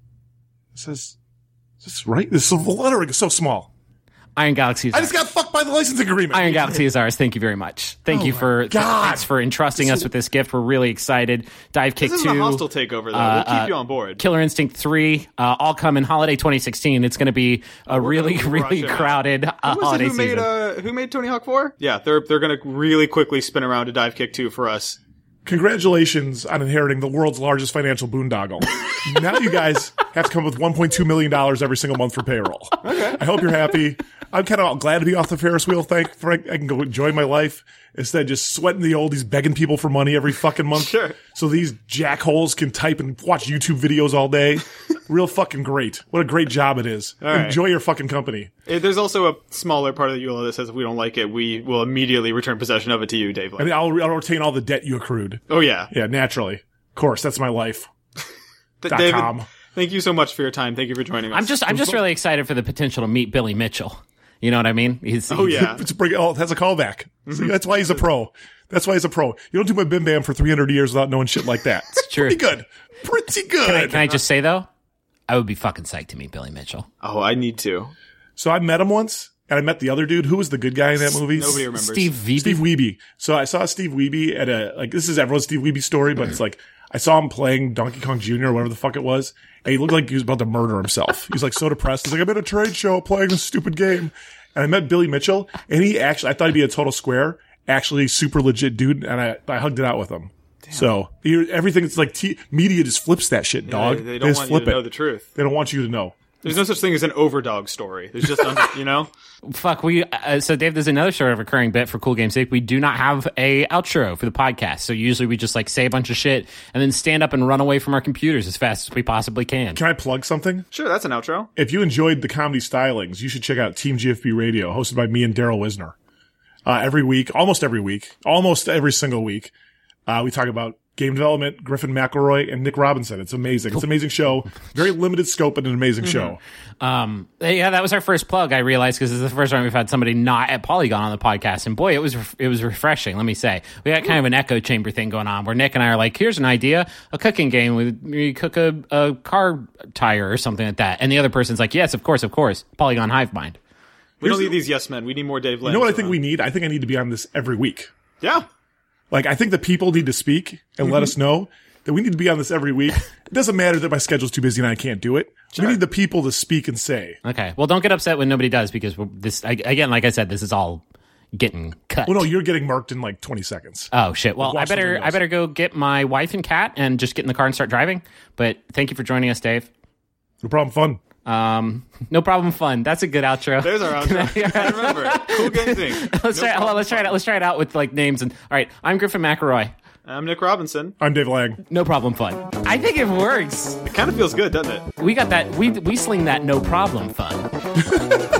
says, is this right? This is, the lettering is so small. Iron Galaxy is I ours. just got fucked by the licensing agreement. Iron Galaxy is ours. Thank you very much. Thank Oh you my for th- God. thanks for entrusting us with this gift. We're really excited. Dive Kick This two, isn't a hostile takeover, though. uh, we'll keep uh, you on board. Killer Instinct three, uh, all come in holiday twenty sixteen. It's going to be a really, gonna really rush it. crowded uh, Who was it holiday who made, season. uh, who made Tony Hawk four? Yeah, they're they're going to really quickly spin around to Dive Kick two for us. Congratulations on inheriting the world's largest financial boondoggle. Now you guys have to come up with one point two million dollars every single month for payroll. Okay. I hope you're happy. I'm kind of glad to be off the Ferris wheel. Thank Frank. I can go enjoy my life instead of just sweating the oldies, begging people for money every fucking month. Sure. So these jackholes can type and watch YouTube videos all day. Real fucking great. What a great job it is. right. Enjoy your fucking company. Eh, There's also a smaller part of the U L O that says if we don't like it, we will immediately return possession of it to you, Dave. I mean, I'll, I'll retain all the debt you accrued. Oh, yeah. Yeah, naturally. Of course, that's my life. Th- Dot David, com. thank you so much for your time. Thank you for joining us. I'm just I'm just really excited for the potential to meet Billy Mitchell. You know what I mean? He's, Oh, he's- yeah. It's a bring, oh, that's a callback. See, that's why he's a pro. That's why he's a pro. You don't do my bim bam for three hundred years without knowing shit like that. It's true. pretty good. Pretty good. Can I, can I just say though, I would be fucking psyched to meet Billy Mitchell. Oh, I need to. So I met him once, and I met the other dude. Who was the good guy in that movie? Nobody remembers. Steve Veeby. Steve Wiebe. So I saw Steve Wiebe at a, like, this is everyone's Steve Wiebe story, but it's like, I saw him playing Donkey Kong Junior or whatever the fuck it was, and he looked like he was about to murder himself. He was like so depressed. He's like, I'm at a trade show playing this stupid game. And I met Billy Mitchell, and he actually, I thought he'd be a total square, actually super legit dude, and I, I hugged it out with him. So he, everything, it's like t- media just flips that shit, dog. They, they don't just want you flip to know it. the truth. They don't want you to know. There's no such thing as an overdog story. There's just, un- you know? Fuck, we, uh, so Dave, there's another sort of recurring bit for Cool Game's sake. We do not have a outro for the podcast. So usually we just like say a bunch of shit and then stand up and run away from our computers as fast as we possibly can. Can I plug something? Sure, that's an outro. If you enjoyed the comedy stylings, you should check out Team G F B Radio, hosted by me and Daryl Wisner. Uh, every week, almost every week, almost every single week, uh, we talk about game development, Griffin McElroy, and Nick Robinson. It's amazing. It's an amazing show. Very limited scope, but an amazing show. Um, yeah, that was our first plug. I realized because this is the first time we've had somebody not at Polygon on the podcast, and boy, it was it was refreshing. Let me say, we got kind of an echo chamber thing going on where Nick and I are like, "Here's an idea: a cooking game with we cook a, a car tire or something like that," and the other person's like, "Yes, of course, of course." Polygon Hive Mind. We don't need these yes men. We need more Dave You Lenz. know what I think we need? I think I need to be on this every week. Yeah. Like, I think the people need to speak and let us know that we need to be on this every week. It doesn't matter that my schedule's too busy and I can't do it. We need the people to speak and say. Okay. Well, don't get upset when nobody does because we're, this I, again, like I said, this is all getting cut. Well, no, you're getting marked in like twenty seconds. Oh shit. Well, Watch I better something else. I better go get my wife and cat and just get in the car and start driving. But thank you for joining us, Dave. No problem. Fun. Um, no problem. Fun. That's a good outro. There's our outro. And remember, Cool Games Incorporated. let's No try. Hold on, problem, let's try it. out. Let's try it out with like names and. All right. I'm Griffin McElroy. I'm Nick Robinson. I'm Dave Lang. No problem. Fun. I think it works. It kind of feels good, doesn't it? We got that. We we sling that no problem fun.